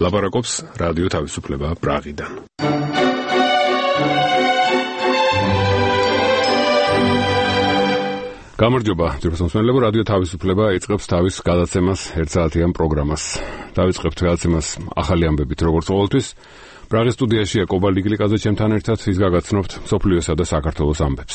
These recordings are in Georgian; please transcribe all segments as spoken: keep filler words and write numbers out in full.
ლაპარაკობს რადიო თავისუფლება პრაღიდან. გამარჯობა, ძირფასმსმენელებო, რადიო თავისუფლება იწყებს თავის გადაცემას ერთ საათიან პროგრამას. დავიწყებთ გადაცემას ახალი ამბებით, როგორც ყოველთვის. პრაღის სტუდიაშია კობალტ იგლიკაძე ჩემთან ერთად, ის გაგაცნობთ მსოფლიოსა და საქართველოს ამბებს.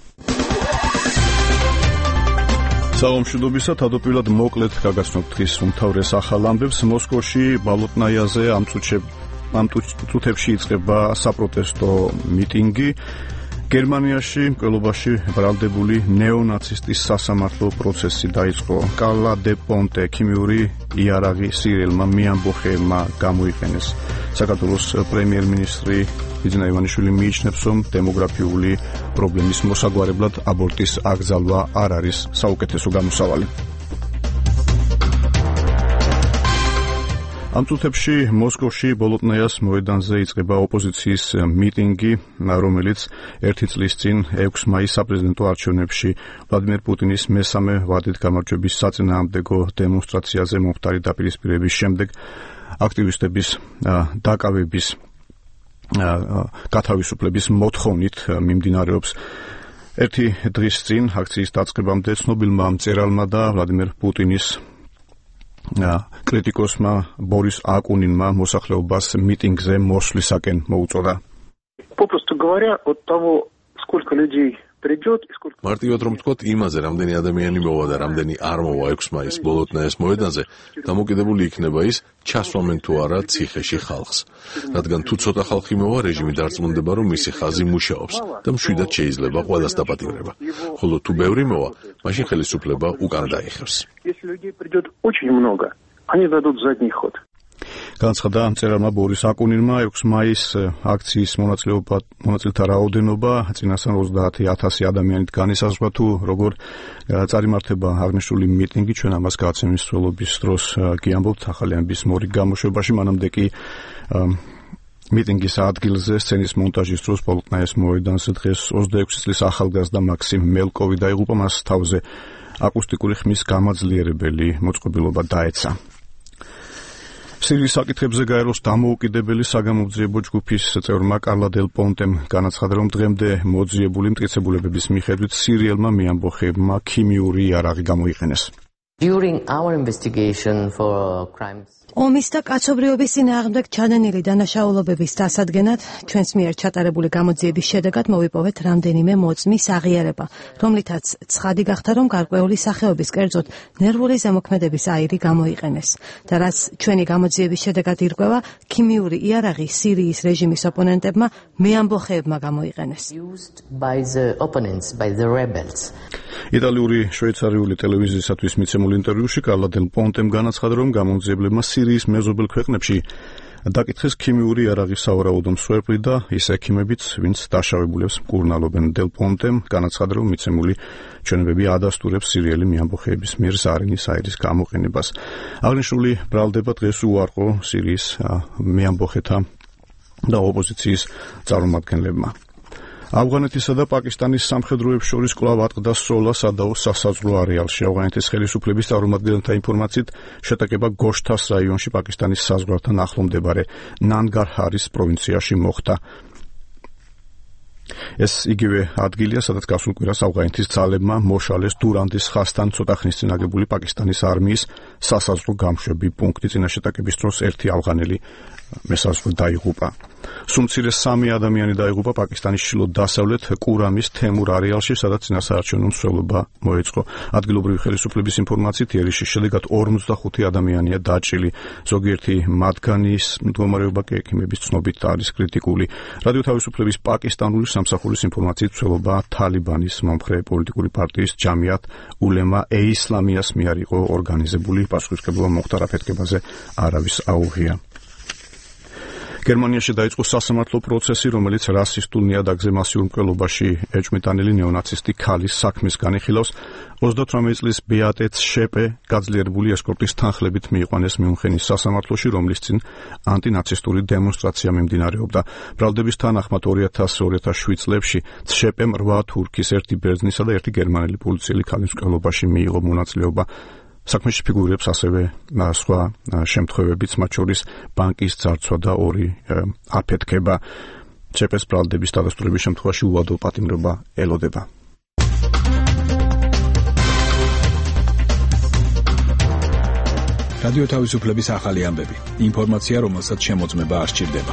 საომშვიდობისა, თავდაპირველად მოკლედ გაგაცნობთ დღის უმთავრეს ახალ ამბებს. მოსკოვში ბოლოტნაიაზე ამ წუთებში იწყება საპროტესტო მიტინგი. გერმანიაში მკვლელობაში ბრალდებული ნეონაცისტის სასამართლო პროცესი დაიწყო. კალა დე პონტე ქიმიური იარაღი სირიელმა მეამბოხეებმა გამოიყენეს. საქართველოს პრემიერ-მინისტრი ბიძინა ივანიშვილი მიიჩნევს, რომ დემოგრაფიული პრობლემის მოსაგვარებლად აბორტის აკრძალვა არ არის საუკეთესო გამოსავალი. ამ წუთებში მოსკოვში ბოლოტნაიას მოედანზე იწყება ოპოზიციის მიტინგი, რომელიც ერთი წლის წინ ექვსი მაის საპრეზიდენტო არჩევნებში ვლადიმერ პუტინის მესამე ვადით გამარჯვების საწინააღმდეგო დემონსტრაციაზე მომხდარი დაპირისპირების შემდეგ აქტივისტების დაკავების გათავისუფლების მოთხოვნით მიმდინარეობს. ერთი დღის წინ აქციის დაწყებამდე ცნობილმა მწერალმა და ვლადიმერ პუტინის კრიტიკოსმა ბორის აკუნინმა მოსახლეობას მიტინგზე მოსვლისაკენ მოუწოდა. Попросту говоря, от того, сколько людей придет и сколько... მარტივად რომ ვთქვათ, იმაზე რამდენი ადამიანი მოვა და რამდენი არ მოვა ექვსი მაის ბოლოტნაიას მოედანზე, დამოკიდებული იქნება ის, ჩასვამენ თუ არა ციხეში ხალხს. რადგან თუ ცოტა ხალხი მოვა, რეჟიმი დარწმუნდება, რომ მისი ხაზი მუშაობს და მშვიდად შეიძლება ყველას დაპატიმრება. ხოლო თუ ბევრი მოვა, მაშინ ხელისუფლება უკან დაიხევს. Если людей придет очень много, они дадут задний ход. განცხადა მწერალმა ბორის აკუნინმა. ექვსი მაის აქციის მონაწილეთა რაოდენობა წინასწარ ოცდაათი ათასი ადამიანით განისაზღვრა. თუ როგორ წარიმართება აღნიშნული მიტინგი, ჩვენ ამას გადაცემის მსვლელობის დროს გიამბობთ ახალი ამბის მორიგ გამოშვებაში. მანამდე კი მიტინგის ადგილზე სცენის მონტაჟის დროს ბოლოტნაიას მოედანზე დღეს ოცდაექვსი წლის ახალგაზრდა მაქსიმ მელკოვი დაიღუპა. მას თავზე აკუსტიკური ხმის გამაძლიერებელი მოწყობილობა დაეცა. სირიის საკითხებზე გაეროს დამოუკიდებელი საგამოძიებო ჯგუფის წევრმა კარლა დელ პონტემ განაცხადა, რომ დღემდე მოძიებული მტკიცებულებების მიხედვით სირიელმა მეამბოხეებმა ქიმიური იარაღი გამოიყენეს. During our investigation for crimes ომის და კაცობრიობის წინააღმდეგ ჩადენილი დანაშაულობების დასადგენად ჩვენს მიერ ჩატარებული გამოძიების შედეგად მოვიპოვეთ რამდენიმე მოწმის აღიარება, რომლითაც ცხადი გახდა, რომ გარკვეული სახეობის, კერძოდ ნერვული ზემოქმედების აირი გამოიყენეს და რაც ჩვენი გამოძიების შედეგად ირკვევა, ქიმიური იარაღი სირიის რეჟიმის ოპონენტებმა მეამბოხეებმა გამოიყენეს. by the opponents, by the rebels. იტალიური შვეიცარიული ტელევიზიისათვის მიცემულ ინტერვიუში კარლა დელ პონტემ განაცხადა, რომ გამომძიებლებმა სირიის მეზობელ ქვეყნებში დაკითხეს ქიმიური იარაღის სავარაუდო მსხვერპლი და ის ექიმებიც, ვინც დაშავებულებს მკურნალობენ. დელ პონტემ განაცხადა, რომ მიცემული ჩვენებები ადასტურებს სირიელი მეამბოხეების მიერ ზარენის აირის გამოყენებას. აღნიშნული ბრალდება დღეს უარყო სირიის მეამბოხეთა და ოპოზიციის წარმომადგენლებმა. ავღანეთისა და პაკისტანის სამხედროებს შორის კვლავ ატყდა სროლა სადაო სასაზღვრო არეალში. ავღანეთის ხელისუფლების წარმომადგენელთა ინფორმაციით, შეტაკება გოშთას რაიონში პაკისტანის საზღვართან ახლო მდებარე ნანგარჰარის პროვინციაში მოხდა. ეს იგივე ადგილია, სადაც გასულ კვირას ავღანეთის ძალებმა მოშალეს დურანდის ხასთან ცოტა ხნის წინ აგებული პაკისტანის არმიის სასაზღვრო გამშვები პუნქტი. წინა შეტაკების დროს ერთი ავღანელი მესაზღვრე დაიღუპა. სუმცირე სამი ადამიანი დაიღუპა პაკისტანის ჩრდილო-დასავლეთ კურამის თემურ არეალში, სადაც წინასაარჩევნო მსვლელობა მოეწყო. ადგილობრივი ხელისუფლების ინფორმაციით, იერიშის შედეგად ორმოცდახუთი ადამიანია დაჭრილი. ზოგიერთი მათგანის მდგომარეობა კი ექიმების ცნობით არის კრიტიკული. რადიო თავისუფლების პაკისტანური სამსახურის ინფორმაციით, მსვლელობა თალიბანის მომხრე პოლიტიკური პარტიის ჯამიათ ულემა ე-ისლამიას მიერ იყო ორგანიზებული. პასუხისმგებლობა მოხდა რაფეთქებაზე არავის აუღია. გერმანიაში დაიწყო სასამართლო პროცესი, რომელიც რასისტულ ნიადაგზე მასიურ მკვლელობაში ეჭვმიტანილი ნეონაცისტი ქალის საქმეს განიხილავს. ოცდათვრამეტი წლის ბეატე შეპე გაძლიერებული ესკორტის თანხლებით მიიყვანეს მიუნხენის სასამართლოში, რომლის წინ ანტინაცისტური დემონსტრაცია მიმდინარეობდა. ბრალდების თანახმად ორი ათას ორი ათას შვიდ წლებში შეპემ რვა თურქის, ერთი ბერძნისა და ერთი გერმანელი პოლიციელი ქალის მკვლელობაში მიიღო მონაწილეობა. საქმეში ფიგურირებს ასევე სხვა შემთხვევებიც, მათ შორის ბანკის ძარცვა და ორი აფეთქება. ჩეპეს ბრალდების დადასტურების შემთხვევაში უვადო პატიმრობა ელოდება. რადიო თავისუფლების ახალი ამბები. ინფორმაცია, რომელსაც შემოწმება არ სჭირდება.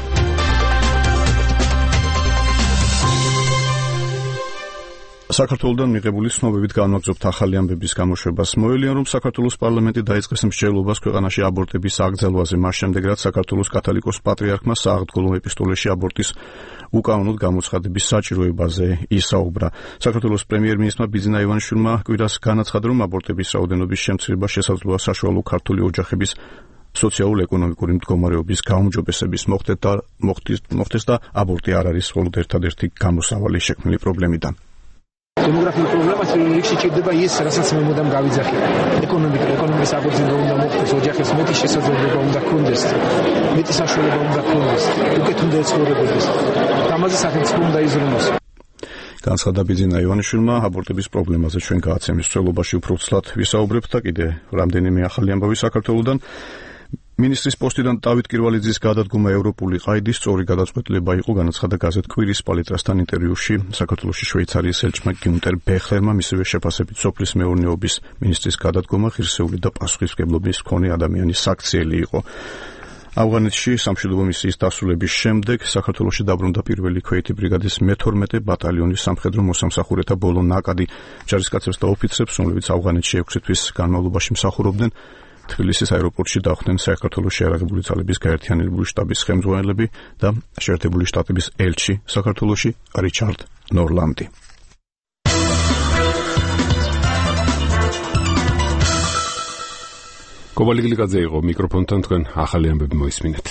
საქართველოსთან მიღებული ცნობებით განმაგზავნებთ ახალი ამბების გამოშვებას. მოელიან, რომ საქართველოს პარლამენტი დაიწყეს მსჯელობას ქვეყანაში აბორტების აკრძალვაზე, მას შემდეგ, რაც საქართველოს კათოლიკოს პატრიარქმა სააღდგომო ეპისტოლეში აბორტის უკანონოდ გამოცხადების საჭიროებაზე ისაუბრა. საქართველოს პრემიერ-მინისტრმა ბიძინა ივანიშვილმა კვირას განაცხადა, რომ აბორტების რაოდენობის შემცირება შესაძლოა საშუალო ქართული ოჯახების სოციალურ-ეკონომიკური მდგომარეობის გაუმჯობესების მოხდეს და აბორტი არ არის მხოლოდ ერთადერთი გამოსავალი შექმნილი პრობლემიდან. Demografიული პრობლემა პირველ რიგში ჭირდება ის, რასაც მე მოდამ გავიძახი. ეკონომიკა, ეკონომიკის აღორძინება უნდა მოხდეს, ოჯახებს მეტი შესაძლებლობა უნდა ჰქონდეს, მეტი საშუალება უნდა ჰქონდეს, უკეთ უნდა ეცხოვრებოდეს. ამაზე სახელმწიფო უნდა იზრუნოს. განცხადა ბიძინა ივანიშვილმა, აბორტების პრობლემაზე ჩვენ გააცემის მსვლელობაში უფრო ცლად ვისაუბრებთ და კიდე რამდენიმე ახალი ამბავი საქართველოსთან. მინისტრის პოსტიდან დავით კირვალიძის გადადგომა ევროპული ყაიდის სწორი გადაწყვეტილება იყო, განაცხადა გაზეთ კვირის პალიტრასთან ინტერვიუში საქართველოში შვეიცარიის ელჩმა გიუნტერ ბეხლერმა. მისივე შეფასებით სოფლის მეურნეობის მინისტრის გადადგომა ღირსეული და პასუხისმგებლობის მქონე ადამიანის საქციელი იყო. ავღანეთში სამშვიდობო მისიის დასრულების შემდეგ საქართველოში დაბრუნდა პირველი ქვეითი ბრიგადის მეთორმეტე ბატალიონის სამხედრო მოსამსახურეთა ბოლო ნაკადი ჯარისკაცებს და ოფიცრებს, რომლებიც ავღანეთში ექვსი თვის განმავლობაში მსახურობდნენ. თბილისის აეროპორტში დახვდნენ საქართველოს შეიარაღებული ძალების გაერთიანებული შტაბის ხელმძღვანელები და შეერთებული შტატების ელჩი საქართველოში რიჩარდ ნორლანდი. კობალი გლიკაძე იყო მიკროფონთან, თქვენ ახალი ამბები მოისმინეთ.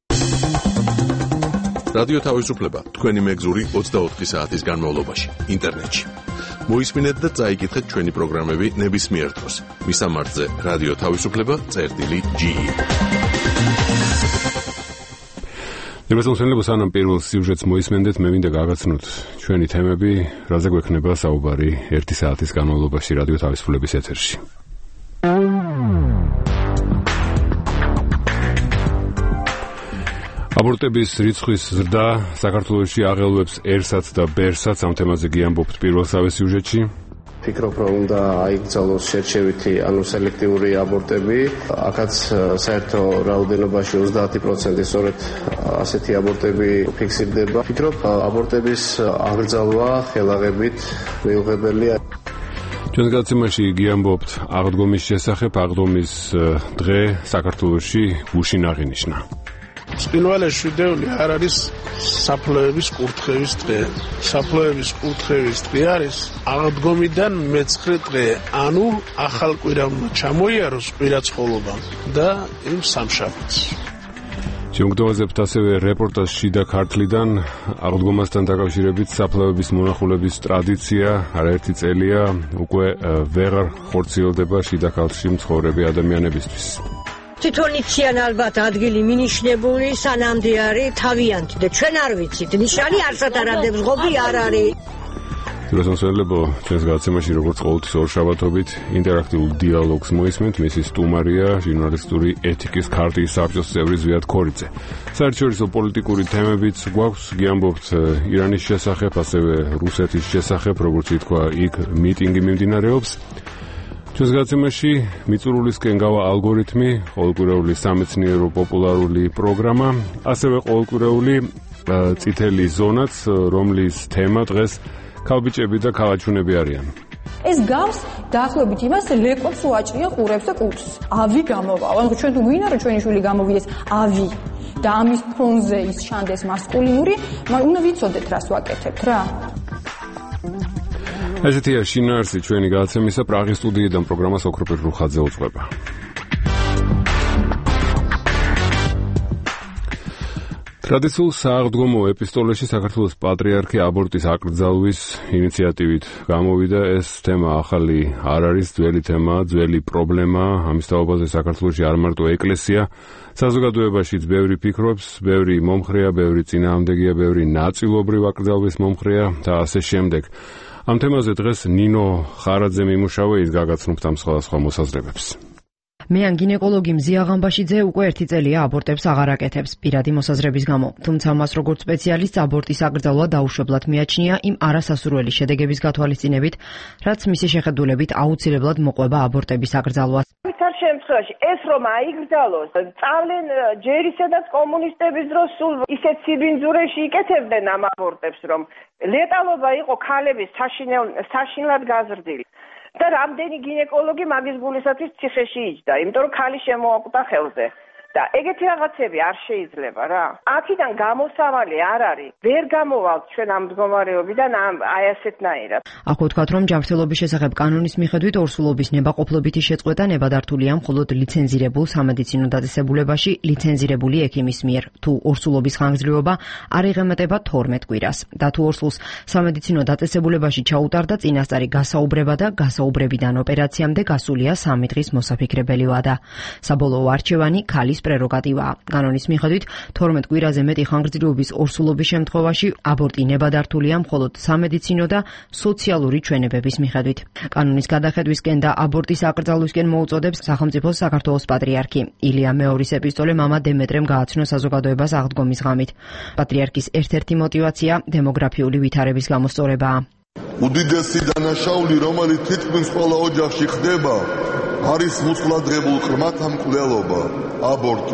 რადიო თავისუფლება თქვენი მეგზური ოცდაოთხი საათის განმავლობაში ინტერნეტში. მოისმინეთ და წაიკითხეთ ჩვენი პროგრამები ნებისმიერ დროს. მისამართზე რადიო თავისუფლება წერტილი ჯი. ნებისმიერ სანამ პირველ სიუჟეტს მოისმენდეთ, მე მინდა გაგაცნოთ ჩვენი თემები, რაზე გვექნება საუბარი ერთი საათის განმავლობაში რადიო თავისუფლების ეთერში. აბორტების რიცხვის ზრდა საქართველოში აღელვებს ერსაც და ბერსაც, ამ თემაზე გიამბობთ პირველსავე სიუჟეტში. ფიქრობ, რომ უნდა აიკრძალოს შერჩევითი, ანუ სელექტიური აბორტები. აქაც საერთო რაოდენობაში ოცდაათი პროცენტი სწორედ ასეთი აბორტები ფიქსირდება. ფიქრობ, აბორტების აღგრძალვა ხელაღებით მიუღებელია. ჩვენ გადაცემაში გიამბობთ აღდგომის შესახებ. აღდგომის დღე საქართველოში გუშინ აღინიშნა. Spinwale შვიდეული არ არის საფლავების კურთხევის დღე. საფლავების კურთხევის დღე არის აღდგომიდან მეცხრე დღე, ანუ ახალ კვირამ ჩამოიაროს კვირაცხოვლობა და იმ სამშაბათს. შემოგთავაზებთ ასევე რეპორტაჟ შიდა ქართლიდან. აღდგომასთან დაკავშირებით საფლავების მონახულების ტრადიცია არაერთი წელია უკვე ვეღარ ხორციელდება შიდა ქართლში მცხოვრები ადამიანებისთვის. თვითონ იციან ალბათ ადგილი მინიშნებული, სანამდე არის თავიანთი და ჩვენ არ ვიცით. ნიშანი არსად არ ამდებს ღობი არ არის. დროსონსელებო, ჩვენს გადაცემაში როგორც ყოველთვის ორშაბათობით ინტერაქტიულ დიალოგს მოისმენთ. მისი სტუმარია ჟურნალისტური ეთიკის ქარტიის საბჭოს წევრი ზვიად ქორიძე. საერთაშორისო პოლიტიკური თემებიც გვაქვს, გიამბობთ ირანის შესახებ, ასევე რუსეთის შესახებ, როგორც ითქვა, იქ მიტინგი მიმდინარეობს. ჩვენს გადაცემაში მიწურულისკენ გავა ალგორითმი, ყოველკვირეული სამეცნიერო პოპულარული პროგრამა, ასევე ყოველკვირეული წითელი ზონაც, რომლის თემა დღეს ქალბიჭები და ქალაჩუნები არიან. ეს გავს დაახლოებით იმას, ლეკვებს უაჭრია ყურებს და კუჭს. ავი გამოვა. ანუ ჩვენ თუ გვინდა რომ ჩვენი შვილი გამოვიდეს ავი და ამის ფონზე ის შანდეს მასკულინური, მაგრამ უნდა ვიცოდეთ რას ვაკეთებთ რა. ესეთია შინაარსი ჩვენი გადაცემისა. პრაღის სტუდიიდან პროგრამას ოქროპერ რუხაძე უძღვება. ტრადიციულ სააღდგომო ეპისტოლეში საქართველოს პატრიარქი აბორტის აკრძალვის ინიციატივით გამოვიდა. ეს თემა ახალი არ არის, ძველი თემა, ძველი პრობლემა. ამის თაობაზე საქართველოში არ მარტო ეკლესია, საზოგადოებაშიც ბევრი ფიქრობს, ბევრი მომხრეა, ბევრი წინააღმდეგია, ბევრი ნაწილობრივ აკრძალვის მომხრეა და ასე შემდეგ. ამ თემაზე დღეს ნინო ხარაძე მიმუშავა, ის გაგაცნობთ ამ სხვადასხვა მოსაზრებებს. მეან გინეკოლოგი მზია ღამბაშიძე უკვე ერთი წელია აბორტებს აღარ აკეთებს პირადი მოსაზრების გამო. თუმცა მას როგორც სპეციალისტს აბორტის აკრძალვა დაუშვებლად მიაჩნია იმ არასასურველი შედეგების გათვალისწინებით, რაც მისი შეხედულებით აუცილებლად მოყვება აბორტების აკრძალვას. ვითარ შემთხვევაში ეს რომ აიგრძალოს, წავლენ ჯერი სადაც კომუნისტების დროს სულ ისეთ სიბინძურეში იკეთებდნენ ამ აბორტებს, რომ ლეტალობა იყო ქალების საშინლად გაზრდილი. და რამდენი გინეკოლოგი მაგის გულისათვის ციხეში იჯდა, იმიტომ რომ ქალი შემოაკვდა ხელზე. და ეგეთი რაღაცები არ შეიძლება რა. აქედან გამოსავალი არ არის. ვერ გამოვალთ ჩვენ ამ მდგომარეობიდან აი ასეთნაირად. ახლა ვთქვათ, რომ ჯანმრთელობის შესახებ კანონის მიხედვით ორსულობის ნებაყოფლობითი შეწყვეტა ნებადართულია მხოლოდ ლიცენზირებულ სამედიცინო დაწესებულებაში ლიცენზირებული ექიმის მიერ, თუ ორსულობის ხანგრძლივობა არ იღემატება თორმეტ კვირას. და თუ ორსულს სამედიცინო დაწესებულებაში ჩაუტარდა წინასწარი გასაუბრება და გასაუბრებიდან ოპერაციამდე გასულია სამი დღის მოსაფიქრებელი ვადა. საბოლოო არჩევანი ქალის პრეროგატივაა. კანონის მიხედვით თორმეტ კვირაზე მეტი ხანგრძლივობის ორსულობის შემთხვევაში აბორტი ნებადართულია მხოლოდ სამედიცინო და სოციალური ჩვენებების მიხედვით. კანონის გადახედვისკენ და აბორტის აკრძალვისკენ მოუწოდებს სახელმწიფოს საქართველოს პატრიარქი. ილია მეორის ეპისტოლე მამა დემეტრემ გააცნო საზოგადოებას აღდგომის ღამით. პატრიარქის ერთ-ერთი მოტივაცია დემოგრაფიული ვითარების გამოსწორებაა. უდიდესი დანაშაული, რომელიც თითქმის ყველა ოჯახში ხდება, არის მუცლადღებულ ყრმათა მკვლელობა, აბორტი.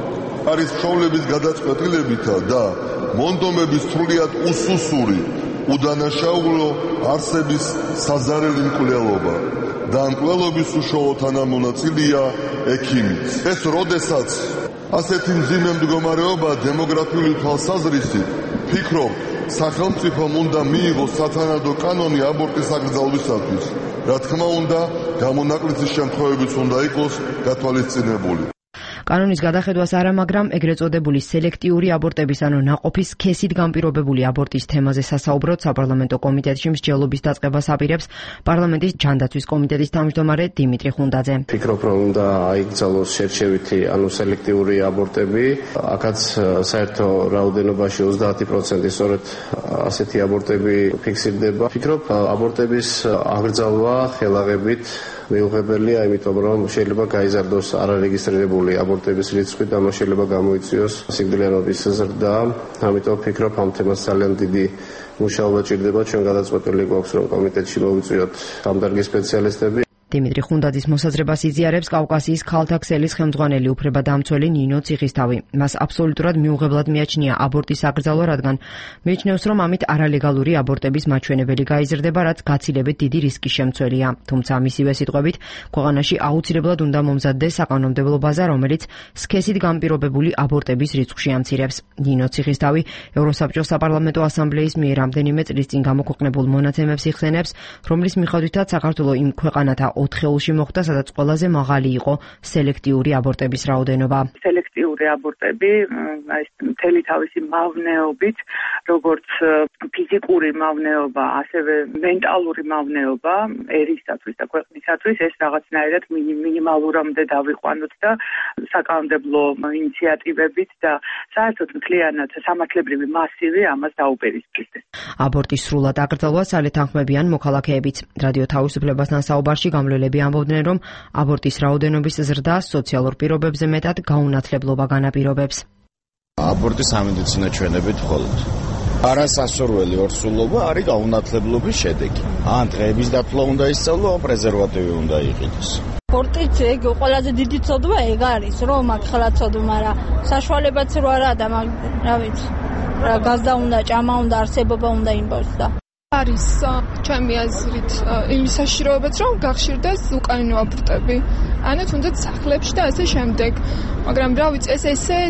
არის მშობლების გადაწყვეტილებითა და მონდომების სრულიად უსუსური, უდანაშაულო არსების საზარელი მკვლელობა და მკვლელობის უშუალო თანამონაწილეა ექიმიც. ეს როდესაც ასეთი მძიმე მდგომარეობა დემოგრაფიული თვალსაზრისით, ფიქრობ, სახელმწიფომ უნდა მიიღოს სათანადო კანონი აბორტის აკრძალვისათვის. რა თქმა უნდა, გამონაკლისის შემთხვევებიც უნდა იყოს გათვალისწინებული. კანონის გადახედვას არა, მაგრამ ეგრეთ წოდებული სელექტიური აბორტების ანუ ნაყოფის სქესით განპირობებული აბორტის თემაზე სასაუბროდ საპარლამენტო კომიტეტში მსჯელობის დაწყებას აპირებს პარლამენტის ჯანდაცვის კომიტეტის თავმჯდომარე დიმიტრი ხუნდაძე. ფიქრობ, რომ უნდა აიგრძალოს შერჩევითი ანუ სელექტიური აბორტები. აქაც საერთო რაოდენობაში ოცდაათი პროცენტი სწორედ ასეთი აბორტები ფიქსირდება. ფიქრობ, აბორტების აღგრძალვა ხელაღებით მიუღებელია, იმიტომ რომ შეიძლება გაიზარდოს არარეგისტრირებული აბორტების რიცხვი და მას შეიძლება გამოიწვიოს სიკვდილიანობის ზრდა. ამიტომ ვფიქრობ, ამ თემას ძალიან დიდი მუშაობა ჭირდება. ჩვენ გადაწყვეტილი გვაქვს, რომ კომიტეტში მოვიწვიოთ ამ დარგის სპეციალისტები. დიმიტრი ხუნდაძის მოსაზრებას იზიარებს კავკასიის ქალთა ქსელის ხელმძღვანელი უფლებადამცველი ნინო ციხისთავი. მას აბსოლუტურად მიუღებლად მიაჩნია აბორტის აკრძალვა, რადგან მიიჩნევს, რომ ამით არალეგალური აბორტების მაჩვენებელი გაიზრდება, რაც გაცილებით დიდი რისკის შემცველია. თუმცა მისივე სიტყვებით, ქვეყანაში აუცილებლად უნდა მომზადდეს საკანონმდებლო ბაზა, რომელიც სქესით განპირობებული აბორტების რიცხვში ამცირებს. ნინო ციხისთავი ევროსაბჭოს საპარლამენტო ასამბლეის მიერ რამდენიმე წლის წინ გამოქვეყნებულ მონაცემებს იხსენებს, რომლის მიხედვითაც საქართველო იმ ქვეყანათა ოთხეულში მოხვდა, სადაც ყველაზე მაღალი იყო სელექტიური აბორტების რაოდენობა. სელექტიური აბორტები, აი მთელი თავისი მავნეობით, როგორც ფიზიკური მავნეობა, ასევე მენტალური მავნეობა ერისათვის და ქვეყნისათვის ეს რაღაცნაირად მინიმალურამდე დავიყვანოთ და საკანონმდებლო ინიციატივებით და საერთოდ მთლიანად სამართლებრივი მასივი ამას დაუპირისპირდეს. აბორტის სრულად აკრძალვას ალეთანხმებიან მოქალაქეებიც. რადიო თავისუფლებასთან საუბარში გამლელები ამბობდნენ, რომ აბორტის რაოდენობის ზრდა სოციალურ პირობებზე მეტად გაუნათლებლობა განაპირობებს. აბორტი სამედიცინო ჩვენებით მხოლოდ. არასასურველი ორსულობა არის გაუნათლებლობის შედეგი. ან დღეების დათვლა უნდა ისწავლო, ან პრეზერვატივი უნდა იყიდოს. აბორტიც ეგ ყველაზე დიდი ცოდვა ეგ არის, რომ აქ ხელა ცოდვა რა. საშუალებაც რო არა და მაგ რა ვიცი. რა გაზდა უნდა, ჭამა უნდა, არსებობა უნდა იმბოს და არის ჩემი აზრით იმის საშიშროებაც, რომ გახშირდეს უკანონო აბორტები. ანუ თუნდაც სახლებში და ასე შემდეგ. მაგრამ რა ვიცი, ეს ესე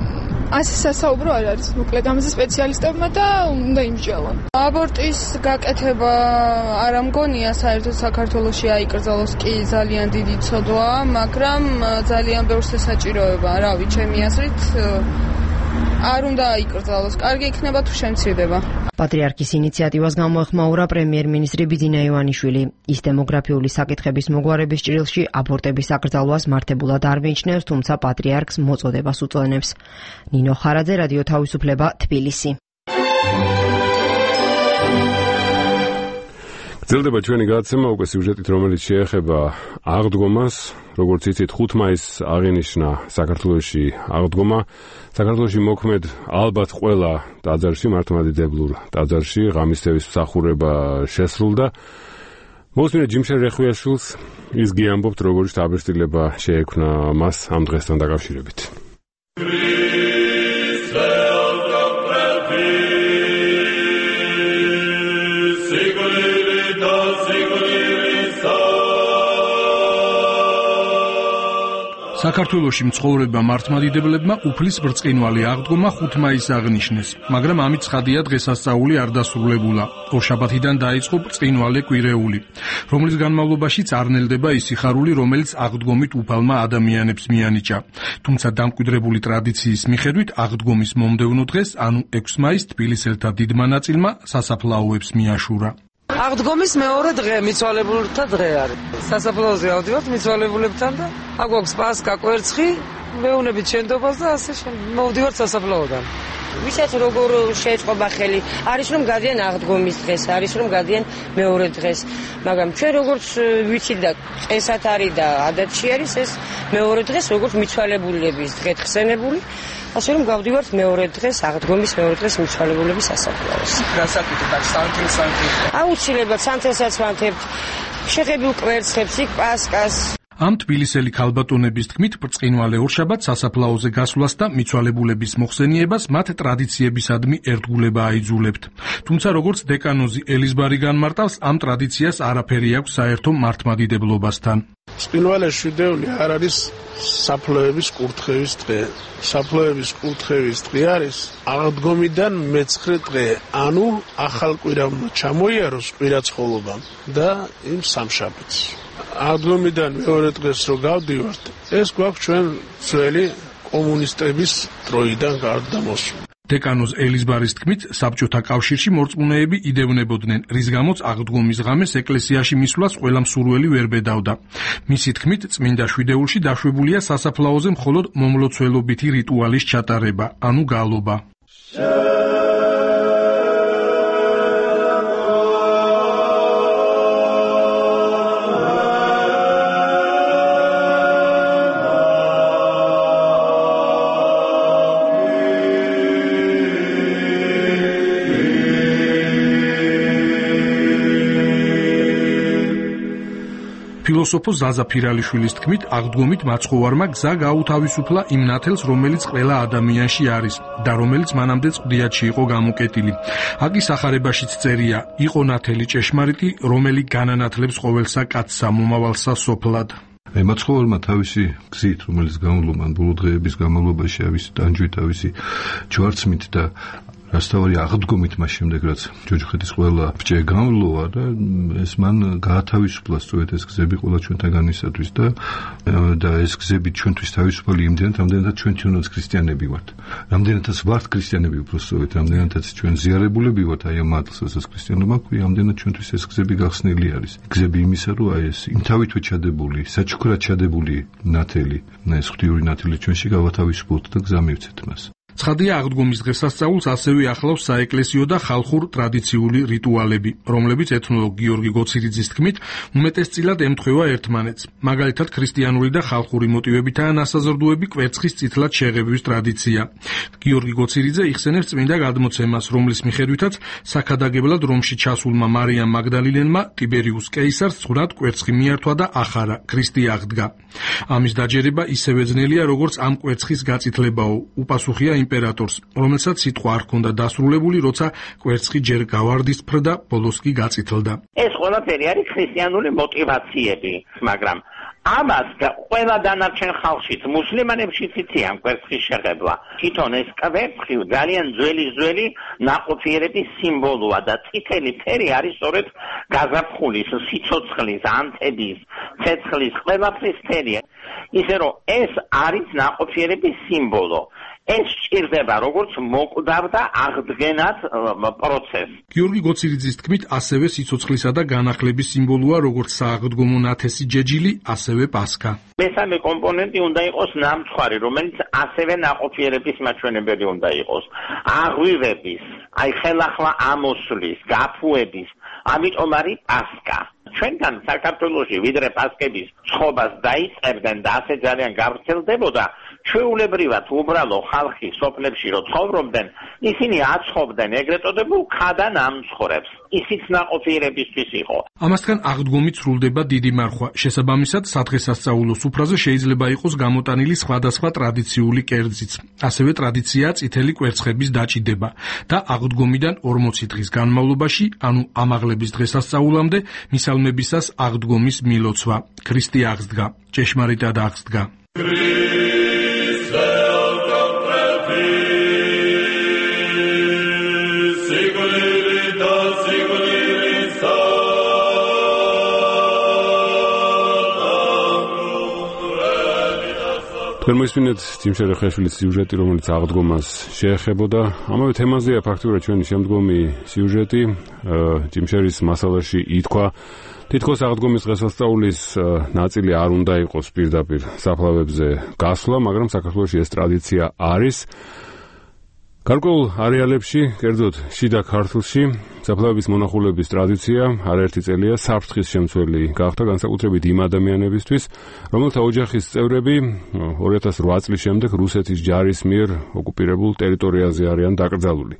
ასე სასაუბრო არ არის. მოკლედ ამაზე სპეციალისტებმა და უნდა იმსჯელონ. აბორტის გაკეთება არ ამგონია საერთოდ საქართველოში აიკრძალოს კი ძალიან დიდი ცოდვაა, მაგრამ ძალიან ბევრს ესაჭიროება. რა ვიცი, ჩემი აზრით არ უნდა აიკრძალოს. კარგი იქნება თუ შემცირდება. პატრიარქის ინიციატივას გამოეხმაურა პრემიერ-მინისტრი ბიძინა ივანიშვილი. ის დემოგრაფიული საკითხების მოგვარების ჭრილში აბორტების აკრძალვას მართებულად არ მიიჩნევს, თუმცა პატრიარქს მოწოდებას უწოდებს. ნინო ხარაძე, რადიო თავისუფლება, თბილისი. გრძელდება ჩვენი გადაცემა უკვე სიუჟეტით, რომელიც შეეხება აღდგომას. როგორც იცით, ხუთი მაისს აღინიშნა საქართველოში აღდგომა. საქართველოში მოქმედ ალბათ ყველა ტაძარში, მართლმადიდებლურ ტაძარში ღამისთევის მსახურება შესრულდა. მოსმინე ჯიმშენ რეხვიაშვილს ის გიამბობთ, როგორი შთაბეჭდილება შეექმნა მას ამ დღესთან დაკავშირებით. საქართველოში მცხოვრებმა მართლმადიდებლებმა უფლის ბრწყინვალე აღდგომა ხუთი მაისს აღნიშნეს, მაგრამ ამით ცხადია დღესასწაული არ დასრულებულა. ორშაბათიდან დაიწყო ბრწყინვალე კვირეული, რომლის განმავლობაში წარნელდება ის სიხარული, რომელიც აღდგომით უფალმა ადამიანებს მიანიჭა. თუმცა დამკვიდრებული ტრადიციის მიხედვით აღდგომის მომდევნო დღეს, ანუ ექვსი მაისს თბილისელთა დიდმა ნაწილმა სასაფლაოებს მიაშურა. აღდგომის მეორე დღე მიცვალებულთა დღე არის. სასაფლაოზე ავდივართ მიცვალებულებთან და აქ გვაქვს პასკა, კვერცხი, მეუნებით შენდობას და ასე შემდეგ. მოვდივართ სასაფლაოდან. ვისაც როგორ შეეწყობა ხელი, არის რომ გადიან აღდგომის დღეს, არის რომ გადიან მეორე დღეს, მაგრამ ჩვენ როგორც ვიცით და წესად არის და ადათში არის ეს მეორე დღეს როგორც მიცვალებულების დღე ხსენებული. ასე რომ გავდივართ მეორე დღეს აღდგომის მეორე დღეს მიცვალებულების სასაფლაოს. გასაკეთებთ აქ სანთელ სანთელ. აუცილებლად სანთელსაც ვანთებთ. შეღებილ კვერცხებს, იქ პასკას. ამ თბილისელი ქალბატონების თქმით, ბრწყინვალე ორშაბათს სასაფლაოზე გასვლას და მიცვალებულების მოხსენიებას მათ ტრადიციებისადმი ერთგულება აიძულებთ. თუმცა როგორც დეკანოზი ელიზბარი განმარტავს, ამ ტრადიციას არაფერი აქვს საერთო მართლმადიდებლობასთან. ბრწყინვალე შვიდეული არ არის საფლოების კურთხევის დღე. საფლოების კურთხევის დღე არის აღდგომიდან მეცხრე დღე, ანუ ახალ კვირა ჩამოიაროს კვირაცხოვლობამ და იმ სამშაბათს. აღდგომიდან მეორე დღეს რო გავდივართ, ეს გვაქვს ჩვენ ძველი კომუნისტების დროიდან გარდამოსული. დეკანოზ ელიზბარის თქმით, საბჭოთა კავშირში მორწმუნეები იდევნებოდნენ, რის გამოც აღდგომის ღამეს ეკლესიაში მისვლას ყველა მსურველი ვერ ბედავდა. მისი თქმით, წმინდა შვიდეულში დაშვებულია სასაფლაოზე მხოლოდ მომლოცველობითი რიტუალის ჩატარება, ანუ გალობა. ფილოსოფო ზაზა ფირალიშვილის თქმით, აღდგომით მაცხოვარმა გზა გაუთავისუფლა იმ ნათელს, რომელიც ყველა ადამიანში არის და რომელიც მანამდე წვდიათში იყო გამოკეტილი. აკის ახარებაშიც წერია, იყო ნათელი ჭეშმარიტი, რომელი განანათლებს ყოველსა კაცსა მომავალსა სოფლად. მაცხოვარმა თავისი გზით, რომელიც გამოვლო მან ბოლო დღეების განმავლობაში, ავისი ტანჯვით, ავისი ჯვარცმით და რასთავარი აღდგომით მას შემდეგ, რაც ჯოჯოხეთის ყველა ბჭე გამლოა და ეს მან გაათავისუფლა სწორედ ეს გზები ყველა ჩვენთაგანისათვის და და ეს გზები ჩვენთვის თავისუფალი იმდენად, რამდენადაც ჩვენ ჩვენაც ქრისტიანები ვართ. რამდენადაც ვართ ქრისტიანები უბრალოდ, რამდენადაც ჩვენ ზიარებულები ვართ აი ამ მადლს, რასაც ქრისტიანობა ქვია, ამდენად ჩვენთვის ეს გზები გახსნილი არის. გზები იმისა, რომ აი ეს იმ თავითვე ჩადებული, საჩუქრად ჩადებული ნათელი, ეს ღვთიური ნათელი ჩვენში გავათავისუფლოთ და გზა მივცეთ მას. ცხადია, აღდგომის დღესასწაულს ასევე ახლავს საეკლესიო და ხალხურ ტრადიციული რიტუალები, რომლებიც ეთნოლოგ გიორგი გოცირიძის თქმით, უმეტესწილად ემთხვევა ერთმანეთს. მაგალითად, ქრისტიანული და ხალხური მოტივებითაა ნასაზრდუები კვერცხის წითლად შეღებვის ტრადიცია. გიორგი გოცირიძე იხსენებს წმინდა გადმოცემას, რომლის მიხედვითაც საქადაგებლად რომში ჩასულმა მარიამ მაგდალილენმა ტიბერიუს კეისარს ცხრად კვერცხი მიართვა და ახარა, ქრისტე აღდგა. ამის დაჯერება ისევე ძნელია, როგორც ამ კვერცხის გაწითლებაო, უპასუხია იმპერატორს, რომელსაც სიტყვა არ ჰქონდა დასრულებული, როცა კვერცხი ჯერ გავარდისფრდა, ბოლოს კი გაწითლდა. ეს ყველაფერი არის ქრისტიანული მოტივაციები, მაგრამ ამას ყველა დანარჩენ ხალხშიც, მუსლიმანებშიც იციან კვერცხის შეღებვა. თვითონ ეს კვერცხი ძალიან ძველი ძველი ნაყოფიერების სიმბოლოა და წითელი ფერი არის სწორედ გაზაფხულის, სიცოცხლის, ანთების, ცეცხლის, ყველაფრის ფერი. ისე რომ ეს არის ნაყოფიერების სიმბოლო. ეს სჭირდება როგორც მოკვდავ და აღდგენად პროცესს. გიორგი გოცირიძის თქმით, ასევე სიცოცხლისა და განახლების სიმბოლოა როგორც სააღდგომო ნათესი ჯეჯილი, ასევე პასკა. მესამე კომპონენტი უნდა იყოს ნამცხვარი, რომელიც ასევე ნაყოფიერების მაჩვენებელი უნდა იყოს. აღვივების, აი ხელახლა ამოსვლის, გაფუების, ამიტომ არის პასკა. ჩვენთან საქართველოში ვიდრე პასკების ცხობას დაიწყებდნენ და ასე ძალიან გავრცელდებოდა, ჩვეულებრივად უბრალო ხალხი სოფლებში რო ცხოვრობდნენ, ისინი აცხობდნენ ეგრეთ წოდებულ ქადან ამცხოვრებს. ისიც ნაყოფიერებისთვის იყო. ამასთან აღდგომით სრულდება დიდი მარხვა. შესაბამისად, სადღესასწაულო სუფრაზე შეიძლება იყოს გამოტანილი სხვადასხვა ტრადიციული კერძიც. ასევე ტრადიციაა წითელი კვერცხების დაჭიდება და აღდგომიდან ორმოცი დღის განმავლობაში, ანუ ამაღლების დღესასწაულამდე, მისალმებისას აღდგომის მილოცვა. ქრისტე აღსდგა, ჭეშმარიტად აღსდგა. თქვენ მოისმინეთ ჯიმშე რეხაშვილის სიუჟეტი, რომელიც აღდგომას შეეხებოდა. ამავე თემაზეა ფაქტურად ჩვენი შემდგომი სიუჟეტი. ჯიმშერის მასალაში ითქვა, თითქოს აღდგომის დღესასწაულის ნაწილი არ უნდა იყოს პირდაპირ საფლავებზე გასვლა, მაგრამ საქართველოში ეს ტრადიცია არის. გარკვეულ არეალებში, კერძოდ შიდა ქართლში, საფლავების მონახულების ტრადიცია არაერთი წელია საფრთხის შემცველი გახდა განსაკუთრებით იმ ადამიანებისთვის, რომელთა ოჯახის წევრები ორი ათას ოთხ წლის შემდეგ რუსეთის ჯარის მიერ ოკუპირებულ ტერიტორიაზე არიან დაკრძალული.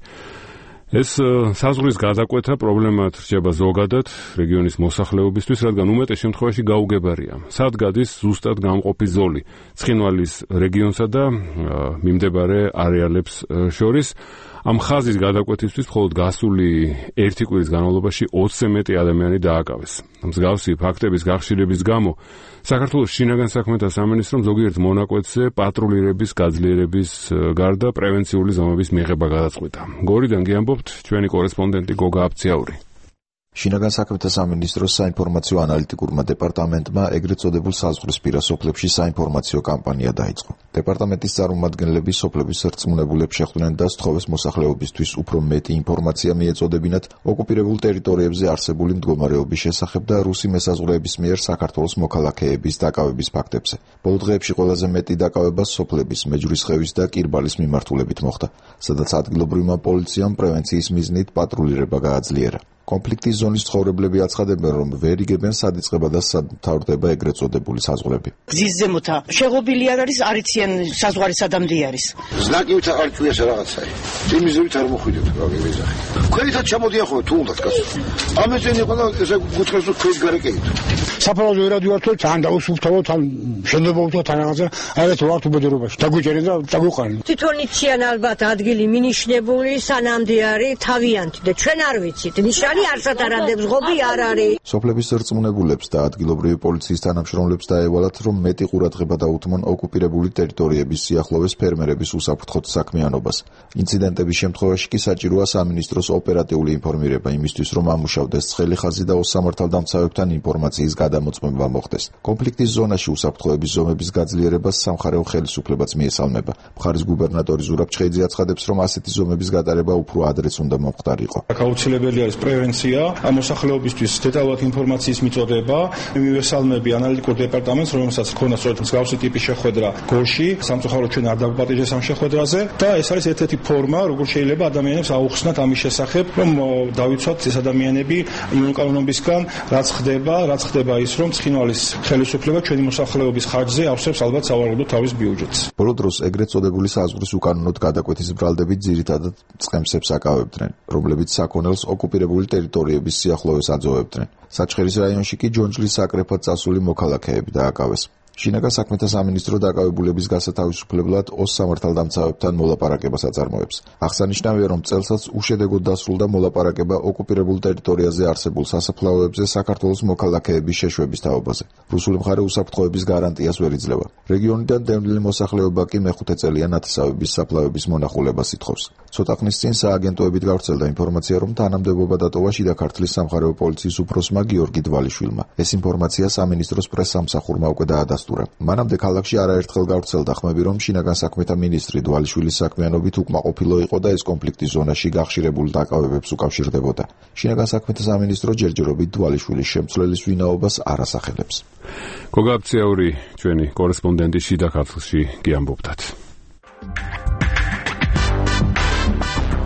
ეს საზღვრის გადაკვეთა პრობლემად რჩება ზოგადად რეგიონის მოსახლეობისთვის, რადგან უმეტეს შემთხვევაში გაუგებარია. სად გადის ზუსტად გამყოფი ზოლი ცხინვალის რეგიონსა და მიმდებარე არეალებს შორის. ამ ხაზის გადაკვეთისთვის მხოლოდ გასული ერთი კვირის განმავლობაში ოცზე მეტი ადამიანი დააკავეს. მსგავსი ფაქტების გახშირების გამო საქართველოს შინაგან საქმეთა სამინისტრომ ზოგიერთ მონაკვეთზე პატრულირების გაძლიერების გარდა პრევენციული ზომების მიღება გადაწყვიტა. გორიდან გიამბობთ ჩვენი კორესპონდენტი გოგა აფციაური. შინაგან საქმეთა სამინისტროს საინფორმაციო ანალიტიკურმა დეპარტამენტმა ეგრეთ წოდებულ საზღვრისპირა სოფლებში საინფორმაციო კამპანია დაიწყო. დეპარტამენტის წარმომადგენლები სოფლების რწმუნებულებს შეხვდნენ და სთხოვეს მოსახლეობისთვის უფრო მეტი ინფორმაცია მიეწოდებინათ ოკუპირებულ ტერიტორიებზე არსებული მდგომარეობის შესახებ და რუსი მესაზღვრეების მიერ საქართველოს მოქალაქეების დაკავების ფაქტებზე. ბოლო დღეებში ყველაზე მეტი დაკავება სოფლების, მეჯვრისხევის და კირბალის მიმართულებით მოხდა, სადაც ადგილობრივმა პოლიციამ პრევენციის მიზნით პატრულირება გააძლიერა. კონფლიქტის ზონის ცხოვრებლები აცხადებენ, რომ ვერ იგებენ სად იწყება და სად მთავრდება ეგრეთ წოდებული საზღვრები. გზის ზემოთა შეღობილი არ არის, არიციან საზღვარი სადამდე არის. ზნაკივით არ ჭუეს რაღაცა. იმიზებით არ მოხვიდეთ გაგებიზახი. ქვეთად ჩამოდიან ხოლმე თუ უნდათ კაცო. ამეცენი ყველა ესე გუცხეს ქვეთ გარეკეით. საფრთხე ვერადი ვართო, თან დაუსუფთავო, თან შენდებავთო, თან რაღაცა, არეთ ვართ უბედურობაში. დაგვიჭერენ და დაგვიყვანენ. თვითონ იციან ალბათ ადგილი მინიშნებული, სანამდე არის თავიანთი და ჩვენ არ ვიცით. ნიშანი არსად არადებს ღობი არ არის. სოფლების რწმუნებულებს და ადგილობრივი პოლიციის თანამშრომლებს დაევალათ, რომ მეტი ყურადღება დაუთმონ ოკუპირებული ტერიტორიების სიახლოვეს ფერმერების უსაფრთხოდ საქმიანობას. ინციდენტების შემთხვევაში კი საჭიროა სამინისტროს ოპერატიული ინფორმირება იმისთვის, რომ ამუშავდეს ცხელი ხაზი და ოსამართალდამცავებთან ინფორმაციის გადამოწმება მოხდეს. კონფლიქტის ზონაში უსაფრთხოების ზომების გაძლიერებას სამხარეო ხელისუფლებაც მიესალმება. მხარის გუბერნატორი ზურაბ ჩხეიძე აცხადებს, რომ ასეთი ზომების გატარება უფრო ადრეც უნდა მომხდარიყო. აუცილებელი არის პრევენცია, მოსახლეობისთვის დეტალურად ინფორმაციის მიწოდება. მივესალმები ანალიტიკურ დეპარტამენტს, რომელსაც ჰქონდა სწორედ მსგავსი ტიპის შეხვედრა გორში, სამწუხაროდ ჩვენ არ დაგვაპატიჟეს ამ შეხვედრაზე და ეს არის ერთ-ერთი ფორმა, როგორ შეიძლება ადამიანებს აუხსნათ ამის შესახებ, რომ დავიცვათ ეს ადამიანები იმუნკანონებისგან, რაც ხდება, რაც ხდება ის, რომ ცხინვალის ხელისუფლება ჩვენი მოსახლეობის ხარჯზე ავსებს ალბათ სავარაუდოდ თავის ბიუჯეტს. ბოლო დროს ეგრეთ წოდებული საზღვრის უკანონოდ გადაკვეთის ბრალდებით ძირითადად წყემსებს აკავებდნენ, რომლებიც საქონელს ოკუპირებული ტერიტორიების სიახლოვეს აძოვებდნენ. საჩხერის რაიონში კი ჯონჯლის საკრეფად წასული მოქალაქეები დააკავეს. შინაგან საქმეთა სამინისტრო დაკავებულების გასათავისუფლებლად ოს სამართალდამცავებთან მოლაპარაკებას აწარმოებს. აღსანიშნავია, რომ წელსაც უშედეგოდ დასრულდა მოლაპარაკება ოკუპირებულ ტერიტორიაზე არსებულ სასაფლაოებზე საქართველოს მოქალაქეების შეშვების თაობაზე. რუსული მხარე უსაფრთხოების გარანტიას ვერ იძლევა. რეგიონიდან დევნილი მოსახლეობა კი მეხუთე წელია ნათესავების საფლავების მონახულებას ითხოვს. ცოტა ხნის წინ სააგენტოებით გავრცელდა ინფორმაცია, რომ თანამდებობა დატოვა შიდა ქართლის სამხარეო პოლიციის უფროსმა გიორგი დვალიშვილმა. ეს ინფორმაცია სამინისტროს პრესსამსახურმა უკვე დაადასტურა. მანამდე ქალაქში არაერთხელ გავრცელდა ხმები, რომ შინაგან საქმეთა მინისტრი დვალიშვილის საქმიანობით უკმაყოფილო იყო და ეს კონფლიქტის ზონაში გახშირებულ დაკავებებს უკავშირდებოდა. შინაგან საქმეთა სამინისტრო ჯერჯერობით დვალიშვილის შემცვლელის ვინაობას არ ასახელებს. გოგა აფციაური ჩვენი კორესპონდენტი შიდა ქართლში გიამბობდათ.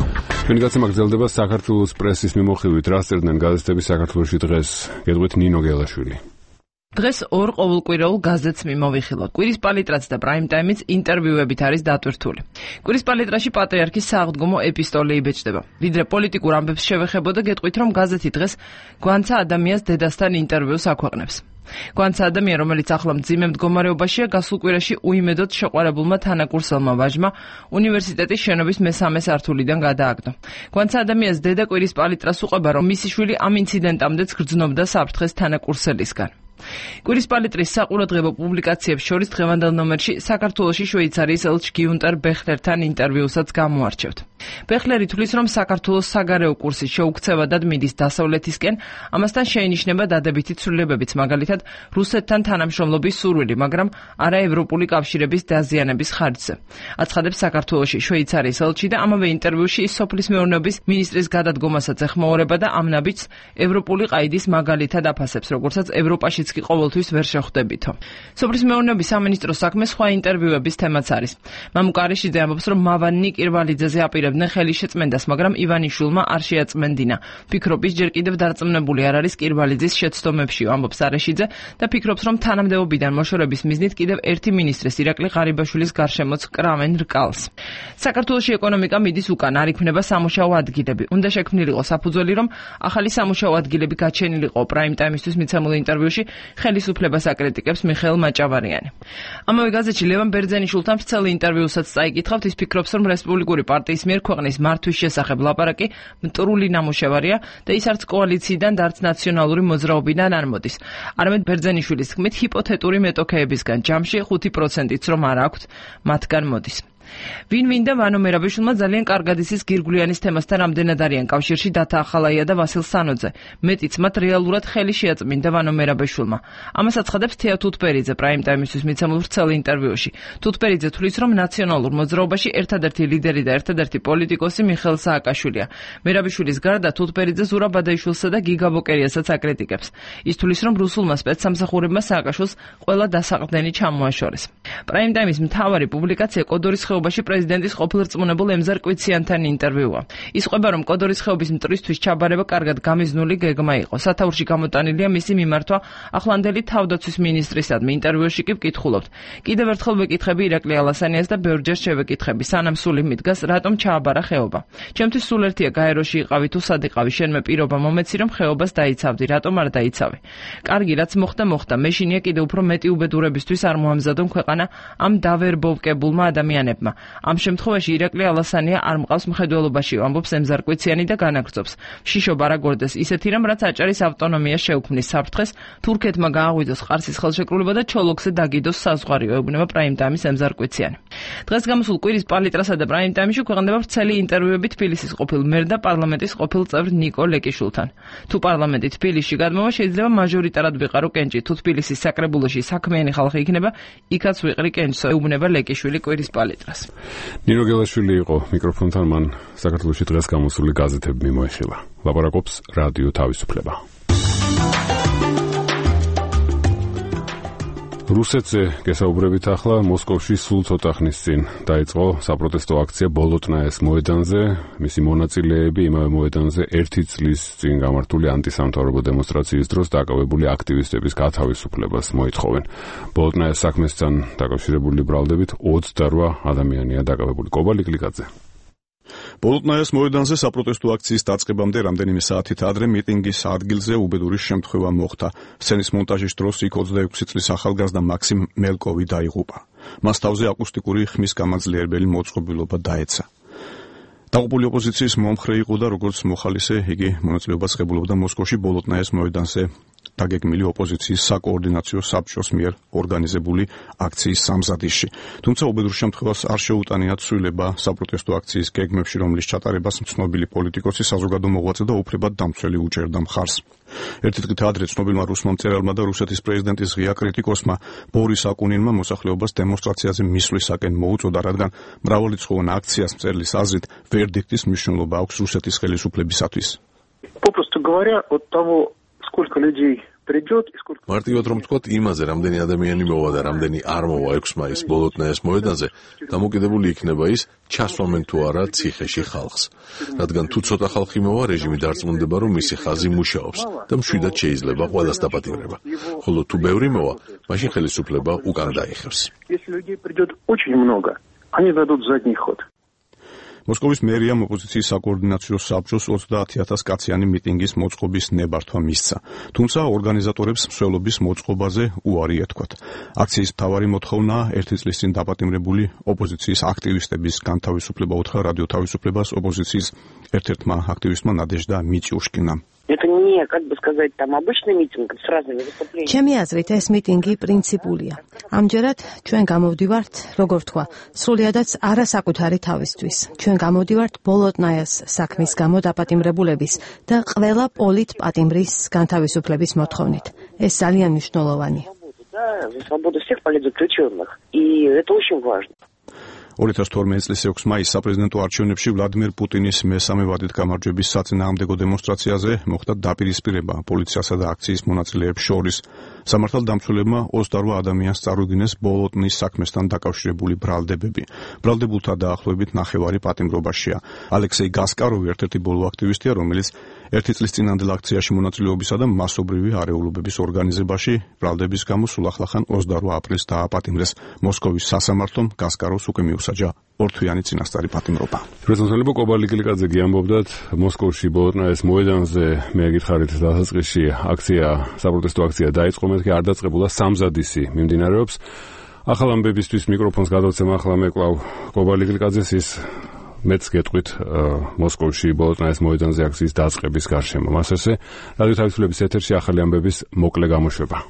ჩვენი გაცემა გრძელდება საქართველოს პრესის მიმოხილვით, რა წერდნენ გაზეთები საქართველოში დღეს. გეტყვით ნინო გელაშვილი. დღეს ორ ყოველკვირეულ გაზეთს მიმოვიხილოთ. კვირის პალიტრაც და პრაიმ ტაიმიც ინტერვიუებით არის დატვირთული. კვირის პალიტრაში პატრიარქის სააღდგომო ეპისტოლე იბეჭდება. ვიდრე პოლიტიკურ ამბებს შევეხებოდა, გეტყვით, რომ გაზეთი დღეს გვანცა ადამიანს დედასთან ინტერვიუს აქვეყნებს. გვანცა ადამიან, რომელიც ახლა მძიმე მდგომარეობაშია, გასულ კვირაში უიმედოდ შეყვარებულმა თანაკურსელმა ვაჟმა უნივერსიტეტის შენობის მესამე სართულიდან გადააგდო. გვანცა ადამიანს დედა კვირის პალიტრას უყვება, რომ მისი შვილი ამ ინციდენტამდეც გრძნობდა საფრთხეს თანაკურსელისგან. კვირის პალიტრის საყურადღებო პუბლიკაციებს შორის დღევანდელ ნომერში საქართველოში შვეიცარიის ელჩ გიუნტერ ბეხლერთან ინტერვიუსაც გამოარჩევთ. ბეხლერი თვლის, რომ საქართველოს საგარეო კურსის შეუქცევადად მიდის დასავლეთისკენ, ამასთან შეინიშნება დადებითი ცვლილებებიც, მაგალითად რუსეთთან თანამშრომლობის სურვილი, მაგრამ არა ევროპული კავშირების დაზიანების ხარჯზე. აცხადებს საქართველოში შვეიცარიის ელჩი და ამავე ინტერვიუში ის სოფლის მეურნეობის მინისტრის გადადგომასაც ეხმაურება და ამ ნაბიჯს ევროპული ყაიდის მაგალითად აფასებს, როგორცაც ევროპაშიც კი ყოველთვის ვერ შეხვდებითო. სოფლის მეურნეობის სამინისტროს საქმე სხვა ინტერვიუების თემაც არის. მამუკ არიშიძე ამბობს, რომ მავანნი კირვალიძეზე აპირებდნენ ხელის შეწმენდას, მაგრამ ივანიშვილმა არ შეაწმენდინა. ფიქრობის ჯერ კიდევ დარწმუნებული არ არის კირვალიძის შეცდომებში, ამბობს არიშიძე და ფიქრობს, რომ თანამდებობიდან მოშორების მიზნით კიდევ ერთი მინისტრის ირაკლი ღარიბაშვილის გარშემოც კრავენ რკალს. საქართველოში ეკონომიკა მიდის უკან, არ იქმნება სამუშაო ადგილები. უნდა შექმნილიყო საფუძველი, რომ ახალი სამუშაო ადგილები გაჩენილიყო. პრაიმ ტაიმისთვის მიცემულ ინტერვიუში ხელისუფლებას აკრიტიკებს მიხეილ მაჭავარიანი. ამავე გაზეთში ლევან ბერძენიშვილთან ვრცელ ინტერვიუსაც წაიკითხავთ, ის ფიქრობს, რომ რესპუბლიკური პარტიის მიერ ქვეყნის მართვის შესახებ ლაპარაკი მტრული ნამუშევარია და ის არც კოალიციიდან და არც ნაციონალური მოძრაობიდან არ მოდის. არამედ ბერძენიშვილის თქმით, ჰიპოთეტური მეტოქეებისგან ჯამში ხუთი პროცენტიც რომ არ აქვთ, მათგან მოდის. ვინ-ვინ და ვანო მერაბიშვილმა ძალიან კარგად იცის გირგვლიანის თემასთან რამდენად არიან კავშირში დათა ახალაია და ვასილ სანოძე. მეტიც მათ რეალურად ხელი შეაწმინდა ვანო მერაბიშვილმა. ამას აცხადებს თეა თუთბერიძე პრაიმ ტაიმისთვის მიცემულ ვრცელ ინტერვიუში. თუთბერიძე თვლის, რომ ნაციონალურ მოძრაობაში ერთადერთი ლიდერი და ერთადერთი პოლიტიკოსი მიხეილ სააკაშვილია. მერაბიშვილის გარდა თუთბერიძე ზურაბ ბადაიშვილსა და გიგა ბოკერიასაც აკრიტიკებს. ის თვლის, რომ რუსულმა სპეცსამსახურებმა სააკაშვილს ყველა დასაყრდენი ჩამოაშორეს. პრაიმ ტაიმის მთავარი პუბლიკაცია კოდორის ხეობაში პრეზიდენტის ყოფილ რწმუნებულ ემზარ კვიციანთან ინტერვიუა. ის ყვება, რომ კოდორის ხეობის მტრისთვის ჩაბარება კარგად გამიზნული გეგმა იყო. სათაურში გამოტანილია მისი მიმართვა ახლანდელი თავდაცვის მინისტრისადმი. ინტერვიუში კი ვკითხულობთ. კიდევ ერთხელ ვეკითხები ირაკლი ალასანიას და ბევრჯერ შევეკითხები, სანამ სული მიდგას, რატომ ჩააბარა ხეობა. ჩემთვის სულ ერთია გაეროში იყავი თუ სად იყავი, შენმე პირობა მომეცი, რომ ხეობას დაიცავდი, რატომ არ დაიცავი. კარგი, რაც მოხდა, მოხდა. მეშინია კიდევ უფრო მეტი უბედურებისთვის არ მოამზადონ ქვეყანა ამ დავერბოვკებულმა ადამიანებმა. ამ შემთხვევაში ირაკლი ალასანია არ მყავს მხედველობაში, ამბობს ემზარ კვიციანი და განაგრძობს. შიშობა რა გორდეს ისეთი რამ, რაც აჭარის ავტონომიას შეუქმნის საფრთხეს, თურქეთმა გააღვიძოს ყარსის ხელშეკრულება და ჩოლოქზე დაგიდოს საზღვარი, ეუბნება პრაიმ ტაიმის ემზარ კვიციანი. დღეს გამოსულ კვირის პალიტრასა და პრაიმ ტაიმში ქვეყნდება ვრცელი ინტერვიუები თბილისის ყოფილ მერ და პარლამენტის ყოფილ წევრ ნიკო ლეკიშვილთან. თუ პარლამენტი თბილისში გადმოვა, შეიძლება მაჟორიტარად ვიყარო კენჭი, თუ თბილისის საკრებულოში საქმიანი ხალხი იქნება, იქაც ვიყრი კენჭს, ეუბნება ლეკიშვილი კვირის პალიტრას. ნინო გელაშვილი იყო მიკროფონთან, მან საქართველოში დღეს გამოსული გაზეთები მიმოიხილა. ლაპარაკობს რადიო თავისუფლება. რუსეთზე გესაუბრებით ახლა. მოსკოვში სულ ცოტა ხნის წინ დაიწყო საპროტესტო აქცია ბოლოტნაეს მოედანზე. მისი მონაწილეები იმავე მოედანზე ერთი წლის წინ გამართული ანტისამთავრობო დემონსტრაციის დროს დაკავებული აქტივისტების გათავისუფლებას მოითხოვენ. ბოლოტნაეს საქმესთან დაკავშირებული ბრალდებით ოცდარვა ადამიანია დაკავებული. კობალი კლიკაძე. ბოლოტნაეს მოედანზე საპროტესტო აქციის დაწყებამდე რამდენიმე საათით ადრე მიტინგის ადგილზე უბედური შემთხვევა მოხდა. სცენის მონტაჟის დროს იქ ოცდაექვსი წლის ახალგაზრდა მაქსიმ მელკოვი დაიღუპა. მას თავზე აკუსტიკური ხმის გამაძლიერებელი მოწყობილობა დაეცა. დაღუპული ოპოზიციის მომხრე იყო და როგორც მოხალისე, იგი მონაწილეობას ღებულობდა მოსკოვში ბოლოტნაეს მოედანზე დაგეგმილი ოპოზიციის საკოორდინაციო საბჭოს მიერ ორგანიზებული აქციის სამზადისში. თუმცა უბედურ შემთხვევას არ შეუტანია ცვლილება საპროტესტო აქციის გეგმებში, რომლის ჩატარებას ცნობილი პოლიტიკოსი, საზოგადო მოღვაწე და უფლებად დამცველი უჭერდა მხარს. ერთი დღით ადრე ცნობილმა რუსმა მწერალმა და რუსეთის პრეზიდენტის ღია კრიტიკოსმა ბორის აკუნინმა მოსახლეობას დემონსტრაციაზე მისვლისაკენ მოუწოდა, რადგან მრავალრიცხოვან აქციას მწერლის აზრით ვერდიქტის მნიშვნელობა აქვს რუსეთის ხელისუფლებისათვის. Попросту говоря, от того, сколько людей მარტივად რომ ვთქვათ, იმაზე რამდენი ადამიანი მოვა და რამდენი არ მოვა ექვსი მაისს ბოლოტნაიას მოედანზე, დამოკიდებული იქნება ის, ჩასვამენ თუ არა ციხეში ხალხს. რადგან თუ ცოტა ხალხი მოვა, რეჟიმი დარწმუნდება, რომ მისი ხაზი მუშაობს და მშვიდად შეიძლება ყველას დაპატიმრება. ხოლო თუ ბევრი მოვა, მაშინ ხელისუფლება უკან დაიხევს. მოსკოვის მერიამ ოპოზიციის საკოორდინაციო საბჭოს ოცდაათი ათას კაციანი მიტინგის მოწყობის ნებართვა მისცა. თუმცა ორგანიზატორებს მსვლელობის მოწყობაზე უარი ეთქვათ. აქციის მთავარი მოთხოვნაა ერთი წლის წინ დაპატიმრებული ოპოზიციის აქტივისტების განთავისუფლება უთხრა რადიო თავისუფლებას ოპოზიციის ერთ-ერთმა აქტივისტმა ნადეჟდა მიჭუშკინამ. Это не, как бы сказать, там обычный митинг с разными выступлениями. ჩემი აზრით ეს მიტინგი პრინციპულია. ამჯერად ჩვენ გამოვდივართ, როგორ ვთქვა, სრულიადაც არასაკუთარი თავისთვის. ჩვენ გამოვდივართ ბოლოტნაიას საქმის გამო დაპატიმრებულების და ყველა პოლიტ პატიმრის განთავისუფლების მოთხოვნით. ეს ძალიან მნიშვნელოვანია. Да, за свободу всех политзаключенных. И это очень важно. ორი ათას თორმეტი წლის ექვსი მაისს საპრეზიდენტო არჩევნებში ვლადიმერ პუტინის მესამე ვადით გამარჯვების საწინააღმდეგო დემონსტრაციაზე მოხდა დაპირისპირება პოლიციასა და აქციის მონაწილეებს შორის. სამართალდამცველებმა ოცდაორ ადამიანს წარუდგინეს ბოლოტნის საქმესთან დაკავშირებული ბრალდებები. ბრალდებულთა დაახლოებით ნახევარი პატიმრობაშია. ალექსეი გასკაროვი ერთ-ერთი ბოლო აქტივისტია, რომელიც ერთი წლის წინანდელ აქციაში მონაწილეობისა და მასობრივი არეულობების ორგანიზებაში ბრალდების გამო სულ ახლახან ოცდაორ აპრილს დააპატიმრეს. მოსკოვის სასამართლომ გასკაროვს უკვე მიუსაჯა ორთვიანი წინასწარი პატიმრობა. პრეზიდენტ კობალი გილიკაძე ამბობდათ, მოსკოვში ბოლოტნაიას მოედანზე მე გითხარით დასაწყისში აქცია, საპროტესტო აქცია დაიწყო, მეთქი არ დაწყებულა სამზადისი მიმდინარეობს. ახალ ამბებისთვის მიკროფონს გადავცემ ახლა მეკლავ კობალი გილიკაძეს ის მეც გეტყვით მოსკოვში ბოლოტნაიას მოედანზე აქციის დაწყების გარშემო. მას ესე რადიო თავისუფლების ეთერში ახალი ამბების მოკლე გამოშვება.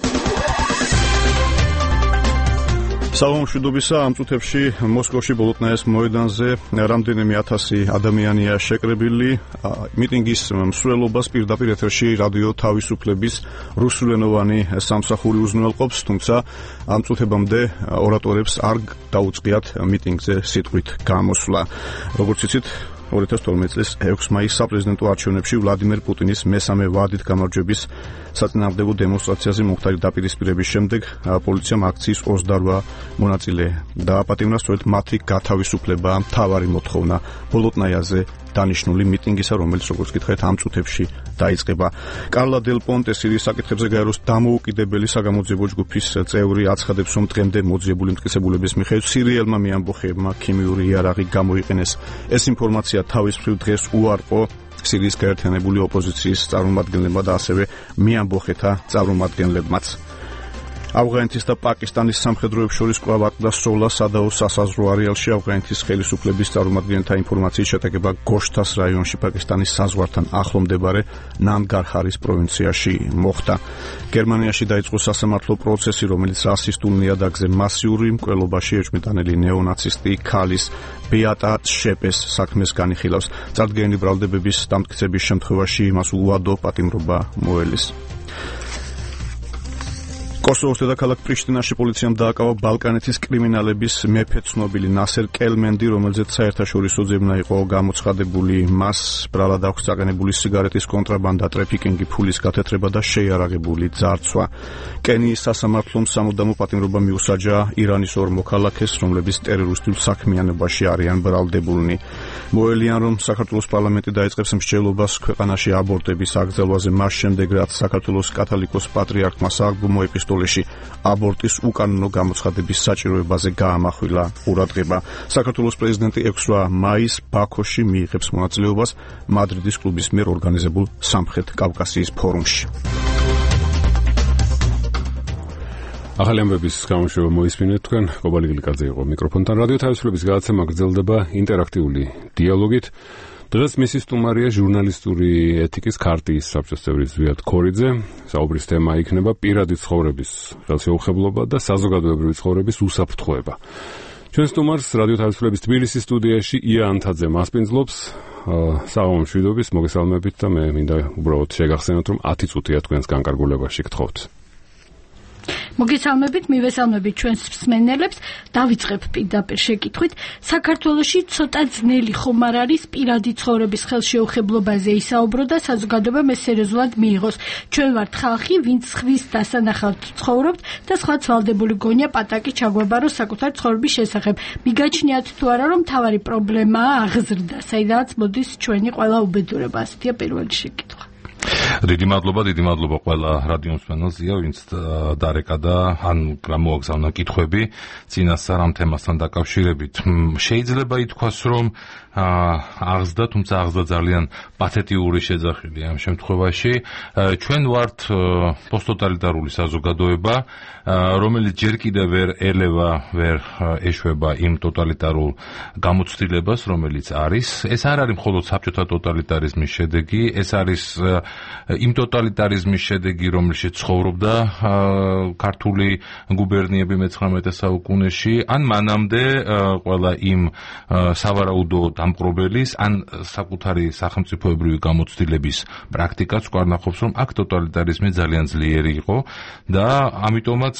საღამომშვიდობისა, ამ წუთებში მოსკოვში ბოლოტნაიას მოედანზე რამდენიმე ათასი ადამიანია შეკრებილი. მიტინგის მსვლელობას პირდაპირ ეთერში რადიო თავისუფლების რუსულენოვანი სამსახური უზრუნველყოფს, თუმცა ამ წუთებამდე ორატორებს არ დაუწყიათ მიტინგზე სიტყვით გამოსვლა. როგორც იცით, ორი ათას თორმეტი წლის ექვსი მაისს საპრეზიდენტო არჩევნებში ვლადიმერ პუტინის მესამე ვადით გამარჯვების საწინააღმდეგო დემონსტრაციაზე მომხდარი დაპირისპირების შემდეგ პოლიციამ აქციის ოცდაორ მონაწილე დააპატიმრა, სწორედ მათი გათავისუფლება მთავარი მოთხოვნა ბოლოტნაიაზე დანიშნული მიტინგისა, რომელიც როგორც გითხარით ამ წუთებში დაიწყება. კარლა დელ პონტე სირიის საკითხებზე გაეროს დამოუკიდებელი საგამოძიებო ჯგუფის წევრი აცხადებს, რომ დღემდე მოძიებული მტკიცებულების მიხედვით სირიელმა მეამბოხეებმა ქიმიური იარაღი გამოიყენეს. ეს ინფორმაცია თავის მხრივ დღეს უარყო სირიის გაერთიანებული ოპოზიციის წარმომადგენლებმა და ასევე მეამბოხეთა წარმომადგენლებმაც. ავღანეთის და პაკისტანის სამხედროებს შორის კვლავ ატყდა სროლა სადაო სასაზღვრო არეალში. ავღანეთის ხელისუფლების წარმომადგენელთა ინფორმაციის შეტაკება გოშთას რაიონში პაკისტანის საზღვართან ახლო მდებარე ნანგარჰარის პროვინციაში მოხდა. გერმანიაში დაიწყო სასამართლო პროცესი, რომელიც რასისტულ ნიადაგზე მასიური მკვლელობაში ეჭვმიტანილი ნეონაცისტი ქალის ბეატა შეპეს საქმეს განიხილავს. წარდგენილი ბრალდებების დამტკიცების შემთხვევაში მას უადო პატიმრობა მოელის. კოსოვოს დედაქალაქ პრიშტინაში პოლიციამ დააკავა ბალკანეთის კრიმინალების მეფე ცნობილი ნასერ კელმენდი, რომელზეც საერთაშორისო ძებნა იყო გამოცხადებული. მას ბრალად აქვს წაყენებული სიგარეტის კონტრაბანდა, ტრაფიკინგი, ფულის გათეთრება და შეიარაღებული ძარცვა. კენიის სასამართლომ სამუდამო პატიმრობა მიუსაჯა ირანის ორ მოქალაქეს, რომლებიც ტერორისტულ საქმიანობაში არიან ბრალდებულნი. მოელიან, რომ საქართველოს პარლამენტი დაიწყებს მსჯელობას ქვეყანაში აბორტების აკრძალვაზე მას შემდეგ, რაც საქართველოს კათოლიკოს პატრიარქმა სააგბომო ეპისტოლეში აბორტის უკანონო გამოცხადების საჭიროებაზე გაამახვილა ყურადღება. საქართველოს პრეზიდენტი ექვსი მაისს ბაქოში მიიღებს მონაწილეობას მადრიდის კლუბის მიერ ორგანიზებულ სამხრეთ კავკასიის ფორუმში. ახალი ამბების გამოშვება მოისმინეთ თქვენ. კობალი გილიკაძე იყო მიკროფონთან. რადიო თავისუფლების გადაცემა გრძელდება ინტერაქტიული დიალოგით. დღეს მისი სტუმარია ჟურნალისტური ეთიკის ქარტიის საბჭოს წევრი ზვიად ქორიძე. საუბრის თემა იქნება პირადი ცხოვრების ხელშეუხებლობა და საზოგადოებრივი ცხოვრების უსაფრთხოება. ჩვენ სტუმარს რადიო თავისუფლების თბილისის სტუდიაში ია ანთაძე მასპინძლობს. საღამომშვიდობის, მოგესალმებით და მე მინდა უბრალოდ შეგახსენოთ, რომ ათი წუთია თქვენს განკარგულებაში გთხოვთ. მოგესალმებით, მივესალმებით ჩვენს მსმენელებს. დავიწყებ პირდაპირ შეკითხვით. საქართველოში ცოტა ძნელი ხომ არ არის პირადი ცხოვრების ხელშეუხებლობაზე ისაუბრო და საზოგადოებამ ეს სერიოზულად მიიღოს. ჩვენ ვართ ხალხი, ვინც ხვის დასანახავთ ცხოვრობთ და სხვაც ვალდებული გონია პატაკი ჩაგვაბაროს საკუთარი ცხოვრების შესახებ. მიგაჩნიათ თუ არა, რომ მთავარი პრობლემაა აღზრდა, საიდანაც მოდის ჩვენი ყველა უბედურება. ასეთია პირველი შეკითხვა. დიდი მადლობა, დიდი მადლობა ყველა რადიო მსმენელზეა, ვინც დარეკა და ან გამოაგზავნა კითხვები წინასწარ ამ თემასთან დაკავშირებით. შეიძლება ითქვას, რომ აღზრდა, თუმცა აღზრდა ძალიან პათეტიური შეძახილია ამ შემთხვევაში. ჩვენ ვართ პოსტტოტალიტარული საზოგადოება, რომელიც ჯერ კიდევ ვერ ელევა, ვერ ეშვება იმ ტოტალიტარულ გამოცდილებას, რომელიც არის. ეს არ არის მხოლოდ საბჭოთა ტოტალიტარიზმის შედეგი, ეს არის იმ ტოტალიტარიზმის შედეგი, რომელშიც ცხოვრობდა ქართული გუბერნიები მეცხრამეტე საუკუნეში, ან მანამდე ყველა იმ სავარაუდო დამპყრობელის, ან საკუთარი სახელმწიფოებრივი გამოცდილების პრაქტიკაც გვარნახობს, რომ აქ ტოტალიტარიზმი ძალიან ძლიერი იყო და ამიტომაც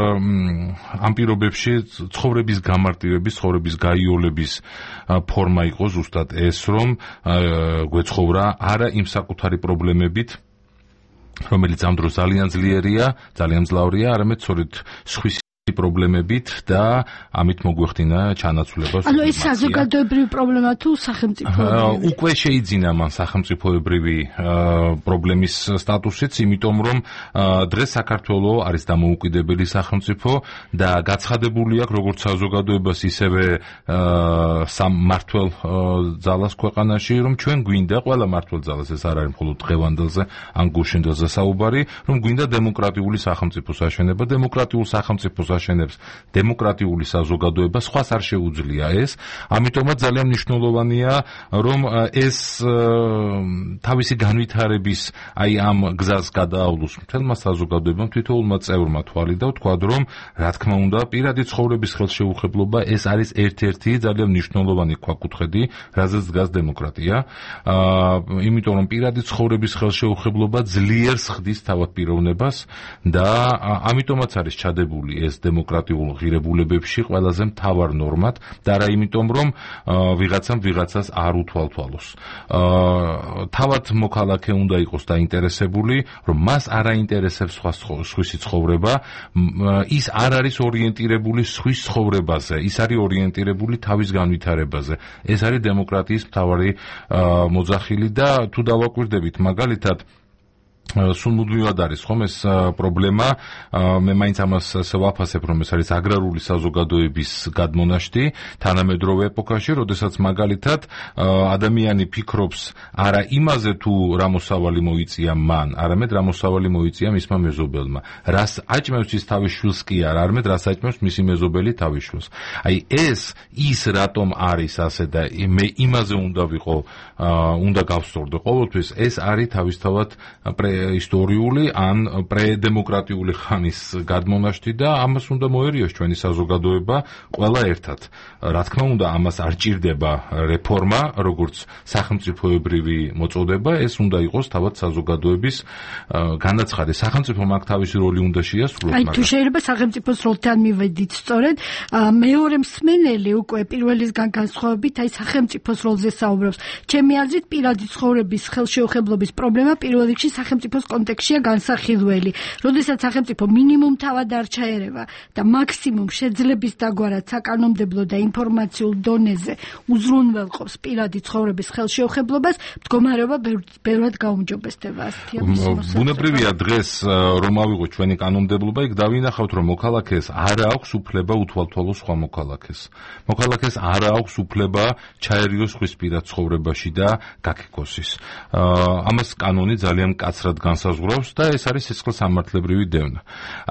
ამ პირობებში ცხოვრების გამარტივების, ცხოვრების გაიოლების ფორმა იყო ზუსტად ეს, რომ გვეცხოვრა არა იმ საკუთარი პრობლემებით, რომელიც ამ დროს ძალიან ძლიერია, ძალიან მძლავრია, არამედ სწორედ სხვის პრობლემებით და ამით მოგვეხდინა ჩანაცვლება. ანუ ეს საზოგადოებრივი პრობლემა თუ სახელმწიფოებრივი? უკვე შეიძინა მან სახელმწიფოებრივი პრობლემის სტატუსიც, იმიტომ რომ დღეს საქართველო არის დამოუკიდებელი სახელმწიფო და გაცხადებული აქვს როგორც საზოგადოებას, ისევე სამ მმართველ ძალას ქვეყანაში, რომ ჩვენ გვინდა ყველა მმართველ ძალას, ეს არ არის მხოლოდ დღევანდელზე ან გუშინდელზე საუბარი, რომ გვინდა დემოკრატიული სახელმწიფოს აშენება, დემოკრატიულ სახელმწიფოს აშენებს დემოკრატიული საზოგადოება, სხვას არ შეუძლია ეს. ამიტომაც ძალიან მნიშვნელოვანია, რომ ეს თავისი განვითარების აი ამ გზას გადაავლოს მთელმა საზოგადოებამ, თითოეულმა წევრმა თვალი და ვთქვათ, რომ რა თქმა უნდა, პირადი ცხოვრების ხელშეუხებლობა ეს არის ერთ-ერთი ძალიან მნიშვნელოვანი ქვაკუთხედი, რაზეც დგას დემოკრატია. იმიტომ რომ პირადი ცხოვრების ხელშეუხებლობა ძლიერს ხდის თავად პიროვნებას და ამიტომაც არის ჩადებული ეს დემოკრატიულ ღირებულებებში ყველაზე მთავარ ნორმად და არა იმიტომ, რომ ვიღაცამ ვიღაცას არ უთვალთვალოს. თავად მოქალაქე უნდა იყოს დაინტერესებული, რომ მას არ აინტერესებს სხვისი ცხოვრება, ის არ არის ორიენტირებული სხვის ცხოვრებაზე, ის არის ორიენტირებული თავის განვითარებაზე. ეს არის დემოკრატიის მთავარი მოძახილი და თუ დავაკვირდებით მაგალითად სულ მუდმივად არის ხომ ეს პრობლემა, მე მაინც ამას ვაფასებ, რომ ეს არის აგრარული საზოგადოების გადმონაშთი თანამედროვე ეპოქაში, როდესაც მაგალითად ადამიანი ფიქრობს არა იმაზე თუ რა მოსავალი მოიწია მან, არამედ რა მოსავალი მოიწია მისმა მეზობელმა. რას აჭმევს ის თავის შვილს კი არა, არამედ რას აჭმევს მისი მეზობელი თავის შვილს. აი ეს ის რატომ არის ასე და მე იმაზე უნდა ვიყო, უნდა გავსწორდე ყოველთვის, ეს არის თავისთავად ისტორიული ან პრედემოკრატიული ხანის გადმონაშთი და ამას უნდა მოერიოს ჩვენი საზოგადოება ყველა ერთად. რა თქმა უნდა, ამას არ ჭირდება რეფორმა, როგორც სახელმწიფოებრივი მოწოდება, ეს უნდა იყოს თავად საზოგადოების განაცხადი. სახელმწიფომ აქ თავისი როლი უნდა შეასრულოს. აი თუ შეიძლება სახელმწიფოს როლთან მივედით სწორედ, მეორე მსმენელი უკვე პირველისგან განსხვავებით აი სახელმწიფოს როლზე საუბრობს. ჩემი აზრით, პირადი ცხოვრების ხელშეუხებლობის პრობლემა პირველ რიგში სახელმწიფოს კონტექსტშია განსახილველი. როდესაც სახელმწიფო მინიმუმ თავად არ ჩაერევა და მაქსიმუმ შეძლების დაგვარად საკანონმდებლო და ინფორმაციულ დონეზე უზრუნველყოფს პირადი ცხოვრების ხელშეუხებლობას, მდგომარეობა ბევრად გაუმჯობესდება. ბუნებრივია დღეს რომ ავიღოთ ჩვენი კანონმდებლობა, იქ დავინახავთ, რომ მოქალაქეს არ აქვს უფლება უთვალთვალოს სხვა მოქალაქეს. მოქალაქეს არ აქვს უფლება ჩაერიოს ხვის პირად ცხოვრებაში და გაქიქოსის. ამას კანონი ძალიან კაცრად განსაზღვრავს და ეს არის სისხლსამართლებრივი დევნა.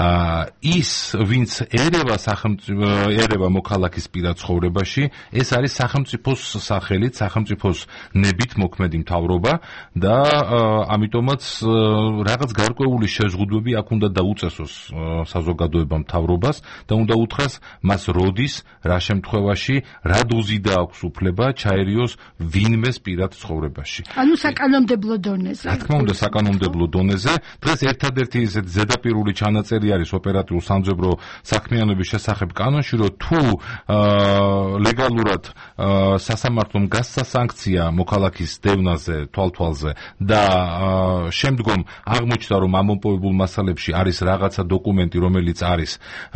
ის, ვინც ერევა სახელმწიფო ერევა მოქალაქის პირად ცხოვრებაში, ეს არის სახელმწიფოს სახელით, სახელმწიფოს ნებით მოქმედი მთავრობა და ამიტომაც რაღაც გარკვეული შეზღუდვები აქ უნდა დაუწესოს საზოგადოებამ მთავრობას და უნდა უთხრას მას როდის, რა შემთხვევაში, რა დოზიდა აქვს უფლება ჩაერიოს ვინმეს პირად ცხოვრებაში. ანუ საკანონმდებლო დონეზე. რა თქმა უნდა, საკანონმდებლო საკანონმდებლო დონეზე. დღეს ერთადერთი ისეთი ზედაპირული ჩანაწერი არის ოპერატიულ სამძებრო საქმიანობის შესახებ კანონში, რომ თუ ლეგალურად სასამართლომ გასცა სანქცია მოქალაქის დევნაზე, თვალთვალზე და შემდგომ აღმოჩნდა, რომ ამ მომპოვებულ მასალებში არის რაღაცა დოკუმენტი, რომელიც არის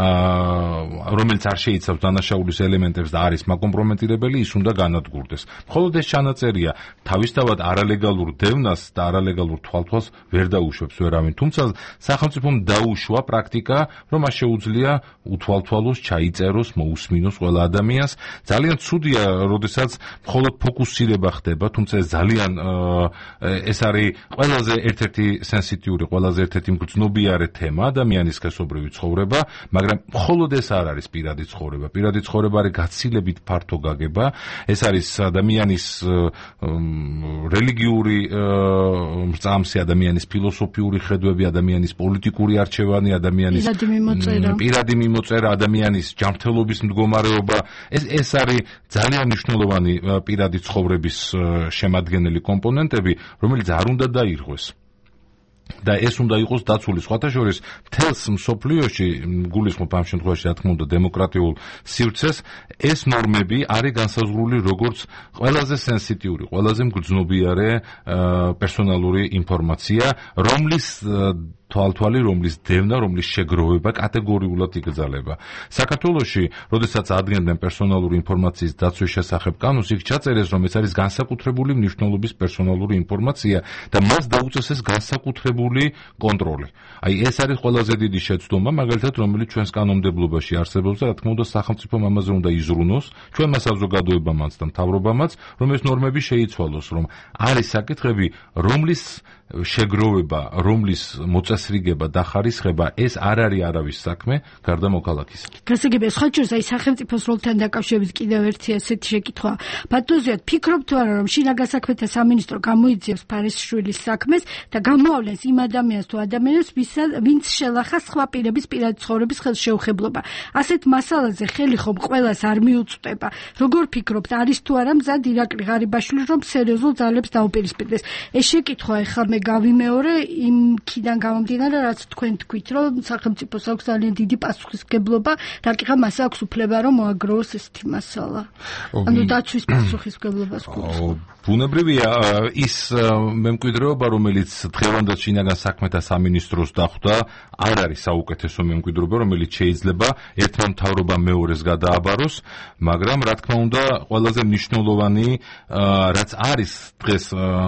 რომელიც არ შეიცავს დანაშაულის ელემენტებს და არის მაკომპრომეტირებელი, ის უნდა განადგურდეს. მხოლოდ ეს ჩანაწერია თავისთავად არალეგალურ დევნას და არალეგალურ თვალთვალს ვერ დაუშვებს ვერავინ. თუმცა სახელმწიფომ დაუშვა პრაქტიკა, რომ მას შეუძლია უთვალთვალოს, ჩაიწეროს, მოусმინოს ყველა ადამიანს. ძალიან ცუდია, როდესაც მხოლოდ ფოკუსირება ხდება, თუმცა ეს ძალიან ეს არის ყველაზე ერთ-ერთი სენსიტიური, ყველაზე ერთ-ერთი მგრძნობიარე თემა ადამიანის სქესობრივი ცხოვრება, მაგრამ მხოლოდ ეს არ არის პირადი ცხოვრება. პირადი ცხოვრება არის გაცილებით ფართო გაგება. ეს არის ადამიანის რელიგიური მრწამსი, ადამიანის ფილოსოფიური ხედვები, ადამიანის პოლიტიკური არჩევანი, ადამიანის პირადი მიმოწერა, ადამიანის ჯანმრთელობის მდგომარეობა. ეს ეს არის ძალიან მნიშვნელოვანი პირადი ცხოვრების შემადგენელი კომპონენტები, რომელიც არ უნდა დაირღვეს. და ეს უნდა იყოს დაცული. სხვათა შორის მთელს მსოფლიოში, გულისხმობ ამ შემთხვევაში რა თქმა უნდა დემოკრატიულ სივრცეს, ეს ნორმები არის განსაზღვრული როგორც ყველაზე სენსიტიური, ყველაზე მგრძნობიარე პერსონალური ინფორმაცია, რომლის თვალთვალი, რომლის დევნა, რომლის შეგროვება კატეგორიულად იკრძალება. საქართველოში, როდესაც ადგენდნენ პერსონალური ინფორმაციის დაცვის შესახებ კანონს, იქ ჩაწერეს, რომ ეს არის განსაკუთრებული მნიშვნელობის პერსონალური ინფორმაცია და მას დაუწესეს განსაკუთრებული კონტროლი. აი ეს არის ყველაზე დიდი შეცდომა, მაგალითად, რომელიც ჩვენს კანონმდებლობაში არსებობს და რა თქმა უნდა სახელმწიფომ ამაზე უნდა იზრუნოს, ჩვენმა საზოგადოებამაც და მთავრობამაც, რომ ეს ნორმები შეიცვალოს, რომ არის საკითხები, რომლის შეგროვება, რომლის მოწესრიგება და ხარისხება ეს არ არის არავის საქმე, გარდა მოქალაქის. გასაგებია, სხვა შორის აი სახელმწიფოს როლთან დაკავშირებით კიდევ ერთი ასეთი შეკითხვა. ბატონზიად, ფიქრობთ თუ არა, რომ შინაგან საქმეთა სამინისტრო გამოიძიებს ფარისშვილის საქმეს და გამოავლენს იმ ადამიანს თუ ადამიანებს, ვინც შელახა სხვა პირების პირადი ცხოვრების ხელშეუხებლობა. ასეთ მასალაზე ხელი ხომ ყველას არ მიუწვდება. როგორ ფიქრობთ, არის თუ არა მზად ირაკლი ღარიბაშვილი, რომ სერიოზულ ძალებს დაუპირისპირდეს? ეს შეკითხვა ეხლა მე გავიმეორე იმქიდან გამომდინარე, რაც თქვენ თქვით, რომ სახელმწიფოს აქვს ძალიან დიდი პასუხისმგებლობა, რაკიღა მას აქვს უფლება, რომ მოაგროვოს ესეთი მასალა. ანუ დაცვის პასუხისმგებლობას გვაქვს. ბუნებრივია ის მემკვიდრეობა, რომელიც დღევანდელ შინაგან საქმეთა სამინისტროს დახვდა, არ არის საუკეთესო მემკვიდრეობა, რომელიც შეიძლება ერთმა მთავრობამ მეორეს გადააბაროს, მაგრამ რა თქმა უნდა, ყველაზე მნიშვნელოვანი, რაც არის დღეს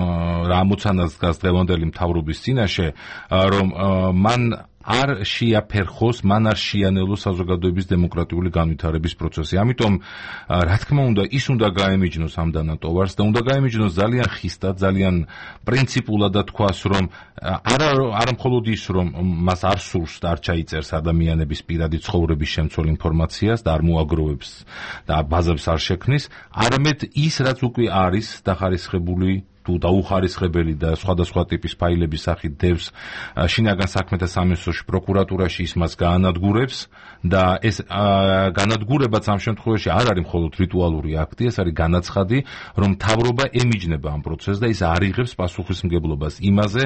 რა ამოცანას დგას დღევანდელი მთავრობის წინაშე, რომ მან არ შეაფერხოს, მან არ შეანელოს საზოგადოების დემოკრატიული განვითარების პროცესი. ამიტომ, რა თქმა უნდა, ის უნდა გაემიჯნოს ამ დანატოვარს და უნდა გაემიჯნოს ძალიან ხისტად, ძალიან პრინციპულად და თქვას, რომ არა არა მხოლოდ ის, რომ მას არ სურს და არ ჩაიწერს ადამიანების პირადი ცხოვრების შემცველ ინფორმაციას და არ მოაგროვებს და ბაზებს არ შექმნის, არამედ ის, რაც უკვე არის დახარისხებული თუ დაუხარისხებელი და სხვადასხვა ტიპის ფაილების სახით დევს შინაგან საქმეთა სამინისტროში, პროკურატურაში, ის მას გაანადგურებს და ეს განადგურებაც ამ შემთხვევაში არ არის მხოლოდ რიტუალური აქტი, ეს არის განაცხადი, რომ მთავრობა ემიჯნება ამ პროცესს და ის არ იღებს პასუხისმგებლობას იმაზე,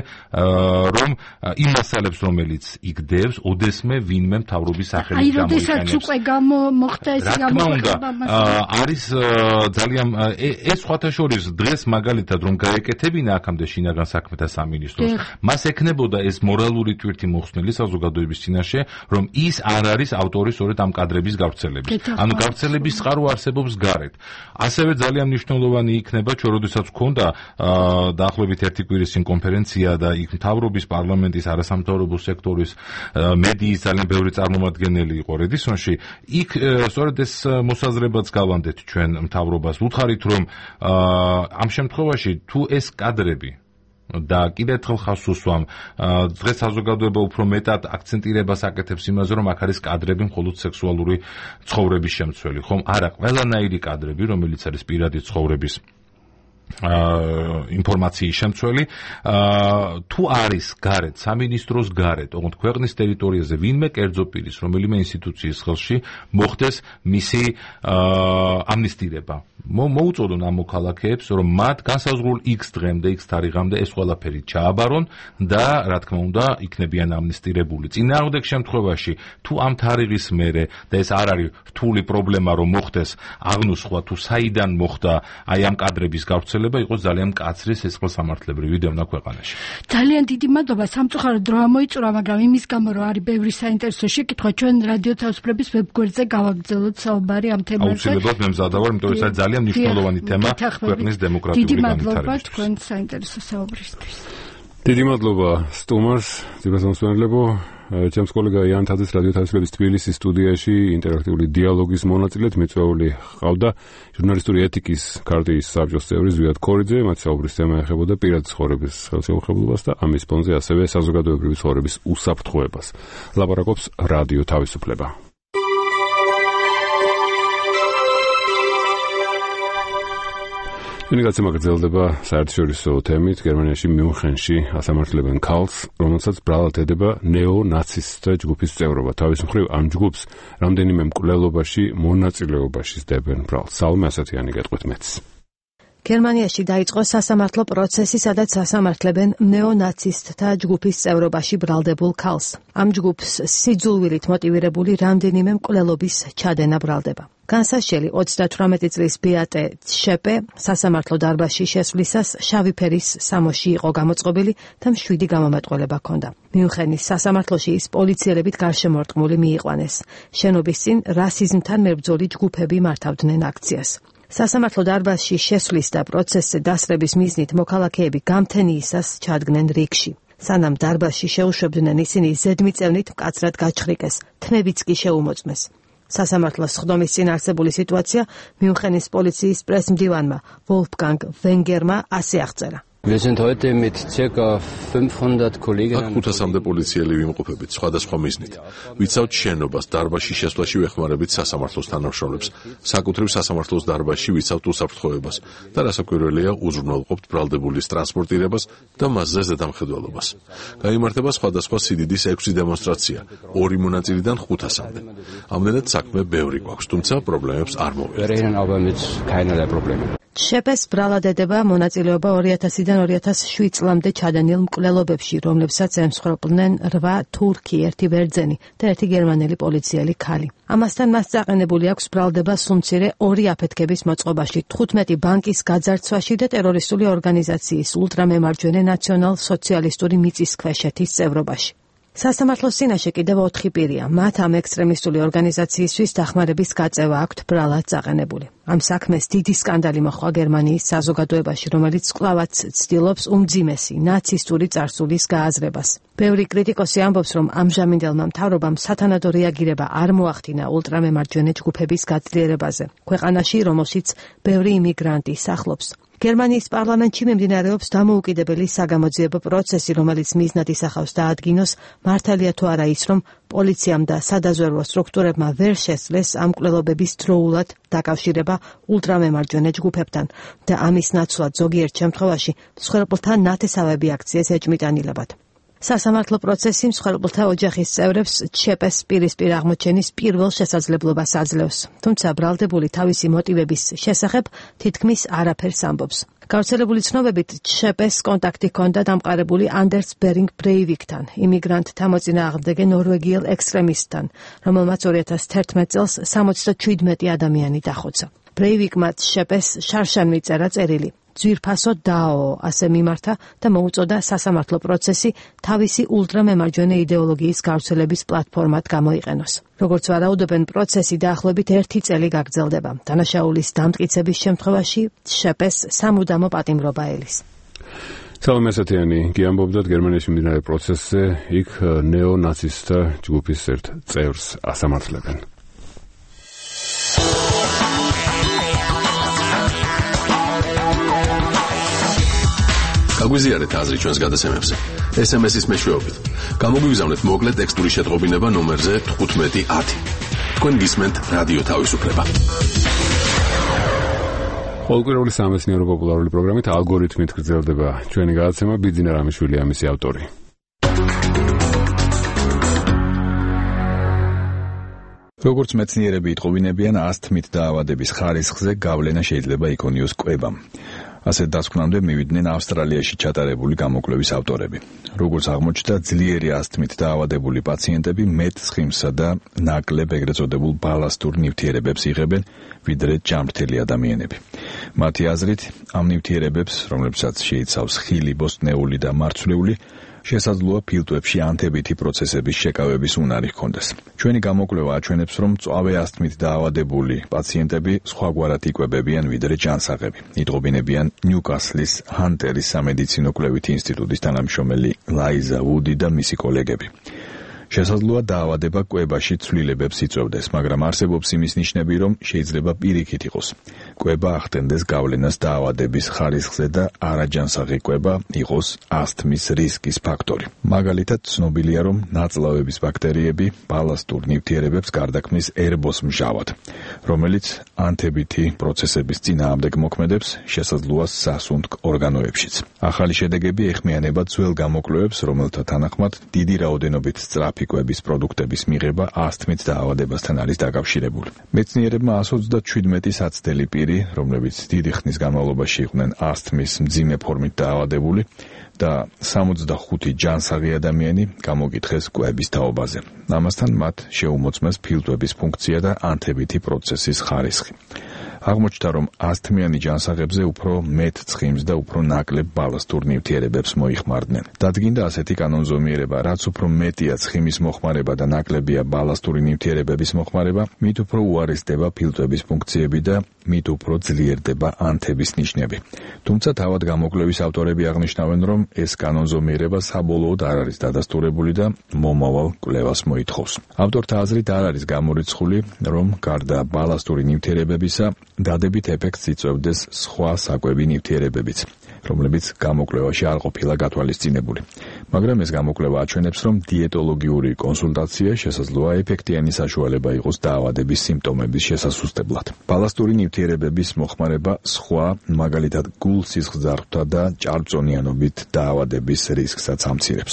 რომ იმ მასალებს, რომელიც იქ დევს, ოდესმე ვინმე მთავრობის სახელით გამოიყენებს. აი, როდესაც უკვე გამოხდა ეს გამოხდება, არის ძალიან ეს სხვათა შორის დღეს მაგალითად რომ გაეკეთებინა აქამდე შინაგან საქმეთა სამინისტროს, მას ექნებოდა ეს მორალური ტვირთი მოხსნილი საზოგადოების წინაშე, რომ ის არ არის ავტორი სწორედ ამ კადრების გავრცელების. ანუ გავრცელების წყარო არსებობს გარეთ. ასევე ძალიან მნიშვნელოვანი იქნება, ჩვენ როდესაც გვქონდა დაახლოებით ერთი კვირის წინ კონფერენცია და იქ მთავრობის, პარლამენტის, არასამთავრობო სექტორის, მედიის ძალიან ბევრი წარმომადგენელი იყო რედისონში. იქ სწორედ ეს მოსაზრებაც გავანდეთ ჩვენ მთავრობას. ვუთხარით, რომ ამ შემთხვევაში თუ ეს კადრები და კიდევ ერთხელ ხაზს უსვამ, დღეს საზოგადოება უფრო მეტად აქცენტირებას აკეთებს იმაზე, რომ აქ არის კადრები მხოლოდ სექსუალური ცხოვრების შემცველი, ხომ? არა, ყველანაირი კადრები, რომელიც არის პირადი ცხოვრების ინფორმაციის შემცველი თუ არის გარეთ სამინისტროს გარეთ ოღონდ ქვეყნის ტერიტორიაზე ვინმე კერძო პირის რომელიმე ინსტიტუციის ხელში მოხდეს მისი ამნისტირება მოუწოდონ ამ მოქალაქეებს რომ მათ განსაზღვრულ X დღემდე X თარიღამდე ეს ყველაფერი ჩააბარონ და რა თქმა უნდა იქნებიან ამნისტირებული წინააღმდეგ შემთხვევაში თუ ამ თარიღის მერე და ეს არ არის რთული პრობლემა რომ მოხდეს აღნუსხვა თუ საიდან მოხდა აი ამ კადრების გავრცელება იყოს ძალიან მკაცრი სისხლსამართლებრივი დევნა ქვეყანაში. ძალიან დიდი მადლობა სამწუხაროდ დრო ამოიწურა, მაგრამ იმის გამო რომ არის ბევრი საინტერესო შეკითხვა ჩვენ რადიო თავისუფლების ვებგვერდზე გავაგრძელოთ საუბარი ამ თემაზე. აუცილებლად მე მზადა ვარ, იმიტომ რომ ეს ძალიან მნიშვნელოვანი თემა ქვეყნის დემოკრატიული დიდი მადლობა განვითარებისთვის. თქვენ საინტერესო საუბრისთვის. დიდი მადლობა სტუმარს, ძირფასმომსმენელებო. ჩემს კოლეგა იან თაძეს რადიო თავისუფლების თბილისის სტუდიაში ინტერაქტიული დიალოგის მონაწილედ მიწვეული ყავდა ჟურნალისტური ეთიკის ქარტიის საბჭოს წევრი ზვიად ქორიძე, მათ საუბრის თემა ეხებოდა პირადი ცხოვრების ხელშეუხებლობას და ამის ფონზე ასევე საზოგადოებრივი ცხოვრების უსაფრთხოებას. ლაპარაკობს რადიო თავისუფლება. ინიგაცია გრძელდება საერთაშორისო თემით. გერმანიაში მიუნხენში ასამართლებენ ქალს, რომელსაც ბრალად ედება ნეო-ნაცისტთა ჯგუფის წევრობა. თავის მხრივ ამ ჯგუფს რამდენიმე მკვლელობაში მონაწილეობაში სდებენ ბრალს. სალმე ასათიანი გეტყვით მეც. გერმანიაში დაიწყო სასამართლო პროცესი, სადაც ასამართლებენ ნეო-ნაცისტთა ჯგუფის წევრობაში ბრალდებულ ქალს. ამ ჯგუფს სიძულვილით მოტივირებული რამდენიმე მკვლელობის ჩადენა ბრალდება. განსაშელი ოცდათვრამეტი წლის ბეატე შეპე სასამართლო დარბაზში შესვლისას შავი ფერის სამოში იყო გამოწყობილი და მშვიდი გამომეტყველება ჰქონდა. მიუნხენის სასამართლოში ის პოლიციელებით გარშემორტყმული მიიყვანეს. შენობის წინ რასიზმთან მებრძოლი ჯგუფები მართავდნენ აქციას. სასამართლო დარბაზში შესვლის და პროცესზე დასწრების მიზნით მოქალაქეები გამთენიისას ჩადგნენ რიგში. სანამ დარბაზში შეუშვებდნენ, ისინი ზედმიწევნით მკაცრად გაჩხრიკეს, თმებიც კი შეუმოწმეს. სასამართლოს სხდომის წინ არსებული სიტუაცია მიუნხენის პოლიციის პრესმდივანმა ვოლფგანგ ვენგერმა ასე აღწერა. Wir sind heute mit circa fünfhundert Kollegen. აქ ხუთასამდე პოლიციელი ვიმყოფებით სხვადასხვა მიზნით. ვიცავთ შენობას, დარბაზში შესვლაში ვეხმარებით სასამართლოს თანამშრომლებს. საკუთრივ სასამართლოს დარბაზში ვიცავთ უსაფრთხოებას და რასაკვირველია უზრუნველყოფთ ბრალდებულის ტრანსპორტირებას და მასზე ზედამხედველობას. გაიმართება სხვადასხვა სიდიდის ექვსი დემონსტრაცია, ორი მონაწილიდან ხუთასამდე. ამდენად საქმე ბევრი გვაქვს, თუმცა პრობლემებს არ მოვიართ. შეპეს ბრალად ედება მონაწილეობა ორი ათასიდან ორი ათას შვიდ წლამდე ჩადენილ მკვლელობებში, რომლებსაც ემსხვერპლნენ რვა თურქი, ერთი ბერძენი და ერთი გერმანელი პოლიციელი ქალი. ამასთან მას წაყენებული აქვს ბრალდება სუმცირე ორი აფეთქების მოწყობაში, თხუთმეტი ბანკის გაძარცვაში და ტერორისტული ორგანიზაციის ულტრამემარჯვენე ნაციონალ-სოციალისტური მიწისქვეშეთის წევრობაში. სასამართლოს წინაშე კიდევ ოთხი პირია. მათ ამ ექსტრემისტული ორგანიზაციისთვის დახმარების გაწევა აქვთ ბრალად წაყენებული. ამ საქმეს დიდი სკანდალი მოჰყვა გერმანიის საზოგადოებაში, რომელიც კვლავაც ცდილობს უმძიმესი ნაცისტური წარსულის გააზრებას. ბევრი კრიტიკოსი ამბობს, რომ ამჟამინდელმა მთავრობამ სათანადო რეაგირება არ მოახდინა ულტრამემარჯვენე ჯგუფების გაძლიერებაზე, ქვეყანაში, რომელშიც ბევრი იმიგრანტი სახლობს. გერმანიის პარლამენტში მიმდინარეობს დამოუკიდებელი საგამოძიებო პროცესი, რომელიც მიზნად ისახავს დაადგინოს, მართალია თუ არა ის, რომ პოლიციამ და სადაზვერვო სტრუქტურებმა ვერ შესძლეს ამ მკვლელობების დროულად დაკავშირება ულტრამემარჯვენე ჯგუფებთან და ამის ნაცვლად ზოგიერთ შემთხვევაში მსხვერპლთა ნათესავები აქციეს ეჭმიტანილებად. სასამართლო პროცესი მსხვერპლთა ოჯახის წევრებს ჩეპეს პირისპირ აღმოჩენის პირველ შესაძლებლობას აძლევს, თუმცა ბრალდებული თავისი მოტივების შესახებ თითქმის არაფერს ამბობს. გავრცელებული ცნობებით ჩეპეს კონტაქტი ჰქონდა დამყარებული ანდერს ბერინგ ბრეივიკთან, იმიგრანტთა მოწინააღმდეგე ნორვეგიელ ექსტრემისტთან, რომელმაც ორი ათას თერთმეტ წელს სამოცდაშვიდმეტი ადამიანი დახოცა. ბრეივიკმა ჩეპეს შარშან მიწერა წერილი. ძვირფასო დაო, ასე მიმართა და მოუწოდა სასამართლო პროცესი თავისი ულტრამემარჯვენე იდეოლოგიის გავრცელების პლატფორმად გამოიყენოს. როგორც ვარაუდობენ, პროცესი დაახლოებით ერთი წელი გაგრძელდება. დანაშაულის დამტკიცების შემთხვევაში შეპეს სამუდამო პატიმრობა ელის. სალომე ასათიანი გიამბობდათ გერმანიაში მიმდინარე პროცესზე, იქ ნეო-ნაცისტთა ჯგუფის ერთ წევრს ასამართლებენ. გაგვიზიარეთ აზრი ჩვენს გადაცემებზე. ეს ემ ეს-ის მეშვეობით. გამოგვიგზავნეთ მოკლე ტექსტური შეტყობინება ნომერზე თხუთმეტი ათი. თქვენ გისმენთ რადიო თავისუფლება. ყოველკვირეული სამეცნიერო პოპულარული პროგრამით ალგორითმით გრძელდება ჩვენი გადაცემა. ბიძინა რამიშვილია მისი ავტორი. როგორც მეცნიერები იტყობინებიან, ასთმით დაავადების ხარისხზე გავლენა შეიძლება იქონიოს კვებამ. ასე დასკვნამდე მივიდნენ ავსტრალიაში ჩატარებული გამოკვლევის ავტორები. როგორც აღმოჩნდა, ძლიერი ასთმით დაავადებული პაციენტები მეტ ცხიმსა და ნაკლებ ეგრეთ წოდებულ ბალასტურ ნივთიერებებს იღებენ, ვიდრე ჯანმრთელი ადამიანები. მათი აზრით, ამ ნივთიერებებს, რომლებსაც შეიცავს ხილი, ბოსტნეული და მარცვლეული, შესაძლოა ფილტვებში ანთებითი პროცესების შეკავების უნარი ჰქონდეს. ჩვენი გამოკვლევა აჩვენებს, რომ მწვავე ასთმით დაავადებული პაციენტები სხვაგვარად იკვებებიან ვიდრე ჯანსაღები. იტყობინებიან ნიუკასლის ჰანტერის სამედიცინო კვლევითი ინსტიტუტის თანამშრომელი ლაიზა ვუდი და მისი კოლეგები. შესაძლოა დაავადება კვებაში ცვლილებებს იწვევდეს, მაგრამ არსებობს იმის ნიშნები, რომ შეიძლება პირიქით იყოს. კვება ახდენდეს გავლენას დაავადების ხარისხზე და არაჯანსაღი კვება იყოს ასთმის რისკის ფაქტორი. მაგალითად, ცნობილია, რომ ნაწლავების ბაქტერიები ბალასტურ ნივთიერებებს გარდაქმნის ერბოს მჟავად, რომელიც ანთებითი პროცესების წინააღმდეგ მოქმედებს, შესაძლოა სასუნთქ ორგანოებშიც. ახალი შედეგები ეხმიანება ძველ გამოკვლევებს, რომელთა თანახმად დიდი რაოდენობით სწრაფი კვების პროდუქტების მიღება ასთმით დაავადებასთან არის დაკავშირებული. მეცნიერებმა εκατს ოცდაშვიდმეტი საცდელი პირი, რომლებიც დიდი ხნის განმავლობაში იყვნენ ასთმის მძიმე ფორმით დაავადებული და სამოცდახუთი ჯანსაღი ადამიანი გამოკითხეს კვების თაობაზე. ამასთან მათ შეუმოწმეს ფილტვების ფუნქცია და ანთებითი პროცესის ხარისხი. აღმოჩნდა, რომ ასთმიანი ჯანსაღებზე უფრო მეტ ცხიმს და უფრო ნაკლებ ბალასტურ ნივთიერებებს მოიხმარდნენ. დადგინდა ასეთი კანონზომიერება, რაც უფრო მეტია ცხიმის მოხმარება და ნაკლებია ბალასტური ნივთიერებების მოხმარება, მით უფრო უარესდება ფილტვების ფუნქციები და მით უფრო ძლიერდება ანთების ნიშნები. თუმცა თავად გამოკვლევის ავტორები აღნიშნავენ, რომ ეს კანონზომიერება საბოლოოდ არ არის დადასტურებული და მომავალ კვლევას მოითხოვს. ავტორთა აზრით არ არის გამორიცხული, რომ გარდა ბალასტური ნივთიერებებისა დადებით ეფექტს იწვევდეს სხვა საკვები ნივთიერებებიც, რომლებიც გამოკვლევაში არ ყოფილა გათვალისწინებული. მაგრამ ეს გამოკვლევა აჩვენებს, რომ დიეტოლოგიური კონსულტაცია შესაძლოა ეფექტიანი საშუალება იყოს დაავადების სიმპტომების შესასუსტებლად. ბალასტური ნივთიერებების მოხმარება სხვა, მაგალითად გულ-სისხლძარღვთა და ჭარბწონიანობით დაავადების რისკსაც ამცირებს.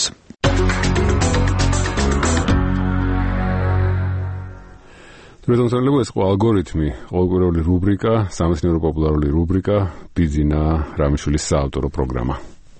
რედაქტორები ეს ალგორითმი, ყოველკვირეული რუბრიკა, სამეცნიერო პოპულარული რუბრიკა, ბიძინა რამიშვილის საავტორო პროგრამა.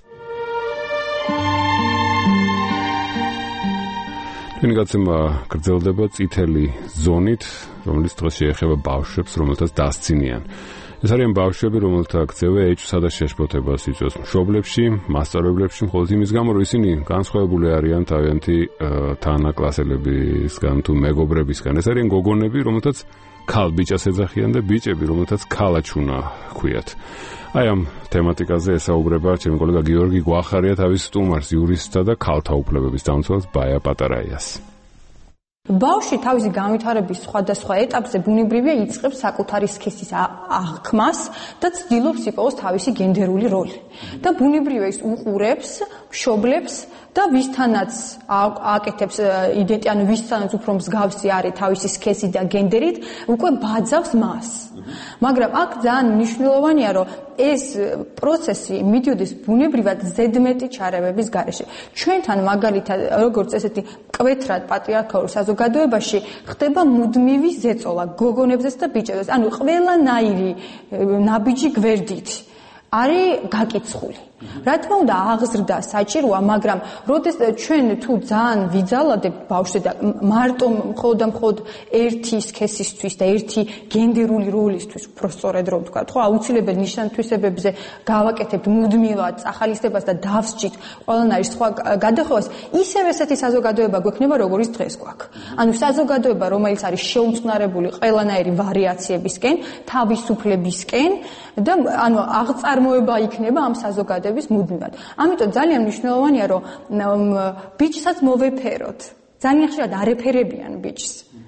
ჩვენი გადაცემა გრძელდება წითელი ზონით, რომელიც დღეს შეეხება ბავშვებს, რომელთაც დასცინიან. ეს არიან ბავშვები, რომელთა ქცევა ეჭვსა და შეშფოთებას იწვევს მშობლებში, მასწავლებლებში, მხოლოდ იმის გამო, რომ ისინი განსხვავებული არიან თავიანთი თანაკლასელებისგან თუ მეგობრებისგან. ეს არიან გოგონები, რომელთაც ქალ ბიჭას ეძახიან და ბიჭები, რომელთაც ქალაჩუნა ჰქვიათ. აი ამ თემატიკაზე ესაუბრება ჩემი კოლეგა გიორგი გვახარია თავის სტუმარს, იურისტსა და ქალთა უფლებების დამცველს ბაია პატარაიას. ბავშვი თავისი განვითარების სხვადასხვა ეტაპზე ბუნებრივია იწყებს საკუთარი სქესის აღქმას და ცდილობს იპოვოს თავისი გენდერული როლი. და ბუნებრივია ის უყურებს, მშობლებს და ვისთანაც აკეთებს იდენტი, ანუ ვისთანაც უფრო მსგავსი არის თავისი სქესით და გენდერით, უკვე ბაძავს მას. მაგრამ აქ ძალიან მნიშვნელოვანია, რომ ეს პროცესი მიდიოდეს ბუნებრივად ზედმეტი ჩარევების გარეშე. ჩვენთან მაგალითად, როგორც ესეთი მკვეთრად პატრიარქალურ საზოგადოებაში ხდება მუდმივი ზეწოლა გოგონებზეც და ბიჭებზეც. ანუ ყველანაირი ნაბიჯი გვერდით არის გაკიცხული. რა თქმა უნდა, აღზრდა საჭიროა, მაგრამ როდესაც ჩვენ თუ ძალიან ვიძალადებთ ბავშვზე და მარტო მხოლოდ და მხოლოდ ერთი სქესისთვის და ერთი გენდერული როლისთვის, უფრო სწორედ რომ ვთქვა, ხო, აუცილებელ ნიშან-თვისებებზე გავაკეთებთ მუდმივად წახალისებას და დავსჯით ყველანაირ სხვა გადახოვას, ისევ ესეთი საზოგადოება გვექნება, როგორიც დღეს გვაქვს. ანუ საზოგადოება, რომელიც არის შეუწყნარებული ყველანაირი ვარიაციებისკენ, თავისუფლებისკენ და ანუ აღწარმოება იქნება ამ საზოგადოების მუდმივად. ამიტომ ძალიან მნიშვნელოვანია, რომ ბიჭსაც მოვეფეროთ. ძალიან ხშირად არ ეფერებიან ბიჭს.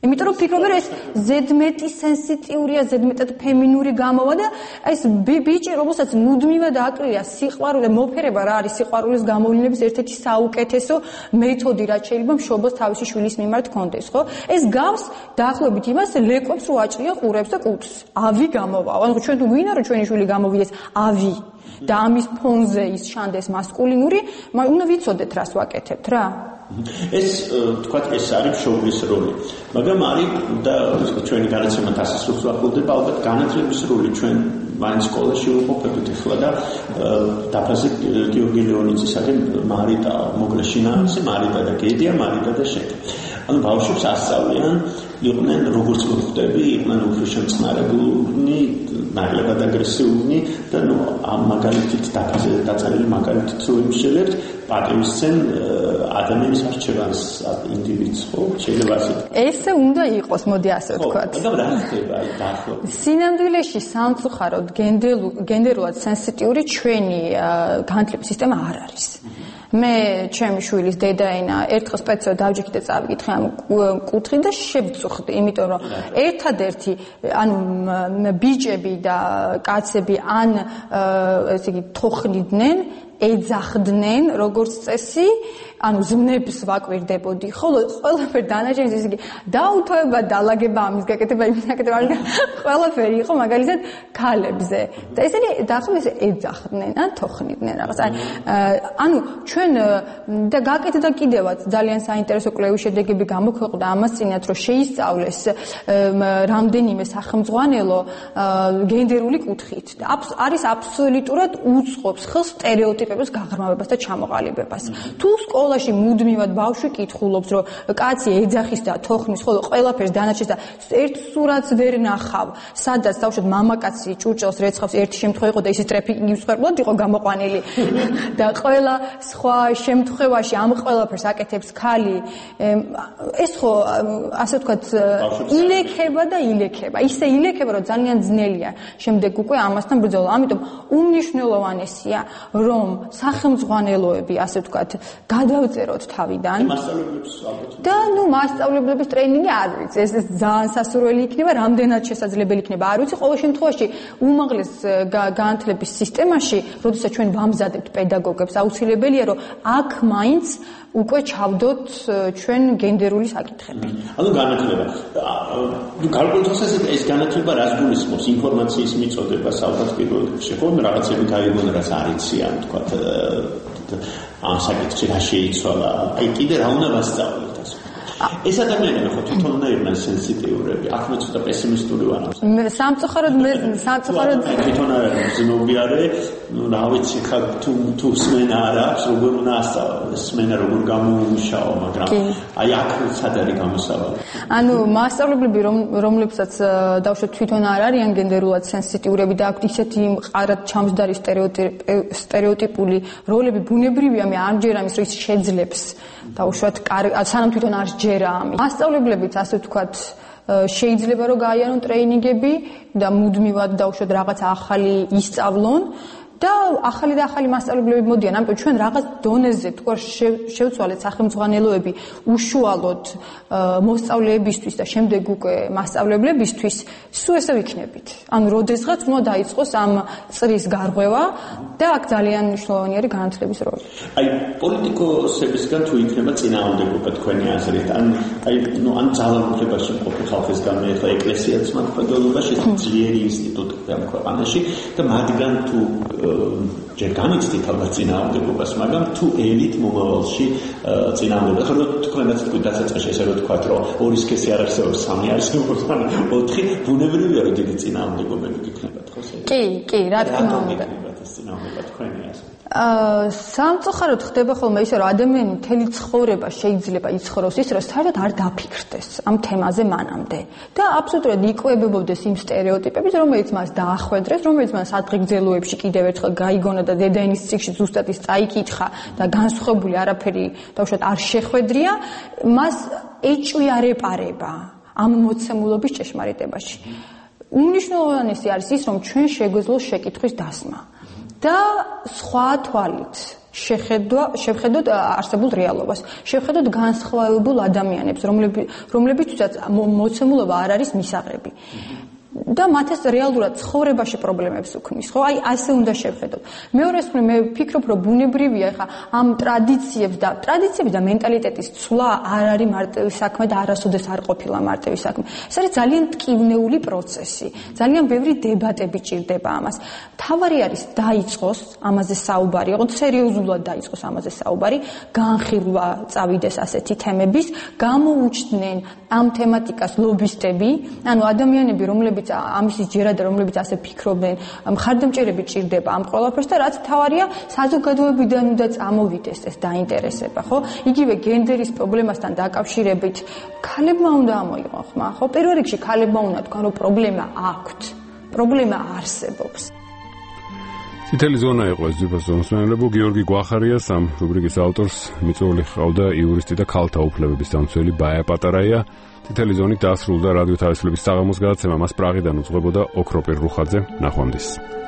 იმიტომ რომ ფიქრობ რომ ეს ზედმეტი სენსიტიურია, ზედმეტად ფემინური გამოვა და ეს ბიჭი რომელსაც მუდმივად აკლია სიყვარული, მოფერება რა არის სიყვარულის გამოვლინების ერთ-ერთი საუკეთესო მეთოდი, რაც შეიძლება მშობელს თავისი შვილის მიმართ კონდეს, ხო? ეს გავს დაახლოებით იმას, ლეკვებს რო აჭრია ყურებს და კუთხს. ავი გამოვა. ანუ ჩვენ თუ გვინდა რომ ჩვენი შვილი გამოვიდეს ავი და ამის ფონზე ის შანდეს მასკულინური, უნდა ვიცოდეთ რას ვაკეთებთ რა. ეს თქვათ ეს არის მშობლის როლი, მაგრამ არის და ჩვენი განაცემა დასასრულს ვახულდება ალბათ განათლების როლი ჩვენ მაინც სკოლაში ვუყოფებით ახლა და დაფაზე გიორგი ლეონიძისაგან მარიტა მოგრეშინა ისე მარიტა და გედია მარიტა და შეკი. ანუ ბავშვებს ასწავლიან იყვნენ როგორც მოხდები, იყვნენ უფრო შემწყნარებულნი, ნაკლებად აგრესიული და ნუ ამ მაგალითით დაფაზე დაწერილი მაგალითით რო იმშელებთ პატივისცემ ადამიანის არჩევანს ინდივიდს ხო შეიძლება ასე ესე უნდა იყოს მოდი ასე ვთქვათ და რა ხდება აი დაახლოებით სინამდვილეში სამწუხაროდ გენდერულად სენსიტიური ჩვენი განათლების სისტემა არ არის მე ჩემი შვილის დედაენა ერთხელ სპეციალურად დავჯექი და წავიკითხე ამ კუთხით და შევწუხდი იმიტომ რომ ერთადერთი ანუ ბიჭები და კაცები ან ესე იგი თოხნიდნენ ეძახდნენ როგორც წესი ანუ ზმნებს ვაკვირდებოდი ხოლო ყველაფერი დანარჩენი ესე იგი დაუთოება დალაგება ამის გაკეთება იმის გაკეთება ყველაფერი იყო მაგალითად ქალებზე და ესენი დაახლოებით ეძახდნენ ან თოხნიდნენ რაღაც ანუ ჩვენ და გაკეთდა კიდევაც ძალიან საინტერესო კვლევის შედეგები გამოქვეყნდა ამას წინათ რომ შეისწავლეს რამდენიმე სახელმძღვანელო გენდერული კუთხით და არის აბსოლუტურად უწყობს ხელს სტერეოტიპების გაღრმავებას და ჩამოყალიბებას თუ სკოლაში მუდმივად ბავშვი კითხულობს რომ კაცი ეძახის და თოხნის ხოლო ყველაფერს დანარჩენს და ერთ სურათს ვერ ნახავ სადაც თავშოთ მამაკაცი ჭურჭელს რეცხავს ერთი შემთხვევა იყო და ისე ტრეფიკინგის მსხვერპლად იყო გამოყვანილი და ყველა სხვა შემთხვევაში ამ ყველაფერს აკეთებს ქალი ეს ხო ასე ვთქვათ ილექება და ილექება ისე ილექება რომ ძალიან ძნელია შემდეგ უკვე ამასთან ბრძოლა ამიტომ უმნიშვნელოვანესია რომ სახელმძღვანელოები ასე ვთქვათ გადავწეროთ თავიდან და ნუ მასწავლებლების ტრეინინგი არ ვიცი ეს ძალიან სასურველი იქნება რამდენად შესაძლებელი იქნება არ ვიცი ყოველ შემთხვევაში უმაღლეს განათლების სისტემაში როდესაც ჩვენ ვამზადებთ პედაგოგებს აუცილებელია რომ აქ მაინც უკვე ჩავდოთ ჩვენ გენდერული საკითხები. ანუ განათლება. ნუ გარკვეულწილად ეს განათლება რას გულისხმობს? ინფორმაციის მიწოდებას ალბათ პირველ რიგში ხო რაღაცები გაიგონ რაც არ იციან თქვათ ამ საკითხში რა შეიცვალა. აი კიდე რა უნდა ვასწავლოთ ასე. ეს ადამიანები ხო თვითონ უნდა იყვნენ სენსიტიურები. აქ მე ცოტა პესიმისტური ვარ. სამწუხაროდ მე სამწუხაროდ თვითონ არ ზნობიარე, ნუ რა ვიცი ხა თუ თუ სმენა არ აქვს, როგორ უნდა ასწავლოს, სმენა როგორ გამოუშაო, მაგრამ აი აქ სად არის გამოსავალი. ანუ მასწავლებლები რომლებსაც დავუშვათ თვითონ არ არიან გენდერულად სენსიტიურები და აქვთ ისეთი მყარად ჩამსდარი სტერეოტიპული როლები ბუნებრივია მე არ ჯერ ამის რომ ის შეძლებს დავუშვათ სანამ თვითონ არ ჯერა ამის. მასწავლებლებიც ასე ვთქვათ შეიძლება რომ გაიარონ ტრეინინგები და მუდმივად დავუშვათ რაღაც ახალი ისწავლონ და ახალი და ახალი მასწავლებლები მოდიან, ამიტომ ჩვენ რაღაც დონეზე თქვა შევცვალეთ სახელმძღვანელოები უშუალოდ მოსწავლეებისთვის და შემდეგ უკვე მასწავლებლებისთვის, სულ ესე ვიქნებით. ანუ როდესღაც უნდა დაიწყოს ამ წრის გარღვევა და აქ ძალიან მნიშვნელოვანი არის განათლების როლი. აი პოლიტიკოსებისგან თუ იქნება წინააღმდეგობა თქვენი აზრით, ან აი ნუ ან ძალაუფლებაში მყოფი ხალხისგან მე ახლა ეკლესიაც მათ ფედერალობაში ძლიერი ინსტიტუტია ამ ქვეყანაში და მათგან თუ ჯერ გამიცდით ალბათ წინააღმდეგობას, მაგრამ თუ ელით მომავალში წინააღმდეგობა, ხო თქვენაც თქვი დასაწყისში ესე რომ თქვათ, რომ ორი სქესი არ არსებობს, სამი არსებობს, ან ოთხი ბუნებრივია რომ დიდი წინააღმდეგობები გიქნებათ, ხო? კი, კი, რა თქმა უნდა. წინააღმდეგობა თქვენი აზრით. აა სამწუხაროდ ხდება ხოლმე ისე რომ ადამიანი მთელი ცხოვრება შეიძლება იცხოვროს ის რომ საერთოდ არ დაფიქრდეს ამ თემაზე მანამდე და აბსოლუტურად იკვებებოდეს იმ სტერეოტიპებით რომელიც მას დაახვედრეს რომელიც მას ადღეგრძელოებში კიდევ ერთხელ გაიგონა და დედაენის წიგნში ზუსტად ის წაიკითხა და განსხვავებული არაფერი დავუშვათ არ შეხვედრია მას ეჭვია რეპარება ამ მოცემულობის ჭეშმარიტებაში უმნიშვნელოვანესი არის ის რომ ჩვენ შეგვეძლოს შეკითხვის დასმა და სხვა თვალით შეხედვა შევხედოთ არსებულ რეალობას. შევხედოთ განსხვავებულ ადამიანებს, რომლებიც რომლებიცაც მოცემულობა არ არის მისაღები. და მათეს რეალურად ცხოვრებაში პრობლემებს უქმნის, ხო? აი ასე უნდა შევხედოთ. მეორეს მხრივ მე ვფიქრობ, რომ ბუნებრივია ხა ამ ტრადიციებს და ტრადიციების და მენტალიტეტის ცვლა არ არის მარტივი საქმე და არასოდეს არ ყოფილა მარტივი საქმე. ეს არის ძალიან ტკივნეული პროცესი. ძალიან ბევრი დებატები ჭირდება ამას. თავარი არის დაიწყოს ამაზე საუბარი, ოღონდ სერიოზულად დაიწყოს ამაზე საუბარი, განხილვა წავიდეს ასეთი თემების, გამოუჩნდნენ ამ თემატიკას ლობისტები, ანუ ადამიანები, რომლებიც ამის ჯერადა რომლებიც ასე ფიქრობენ, მხარდამჭერები ჭირდება ამ ყველაფერს და რაც თავარია საზოგადოებიდან უნდა წამოვიდეს ეს დაინტერესება, ხო? იგივე გენდერის პრობლემასთან დაკავშირებით ქალებმა უნდა ამოიღონ ხმა, ხო? პირველ რიგში ქალებმა უნდა თქვან, რომ პრობლემა აქვთ, პრობლემა არსებობს. წითელი ზონა იყო ეს ძვირფას ზომსმენელებო გიორგი გვახარიას ამ რუბრიკის ავტორს მიწვეული ჰყავდა იურისტი და ქალთა უფლებების დამცველი ბაია პატარაია. წითელი ზონით დასრულდა რადიო თავისუფლების საღამოს გადაცემა, მას პრაღიდან უძღვებოდა ოქროპირ რუხაძე. ნახვამდის.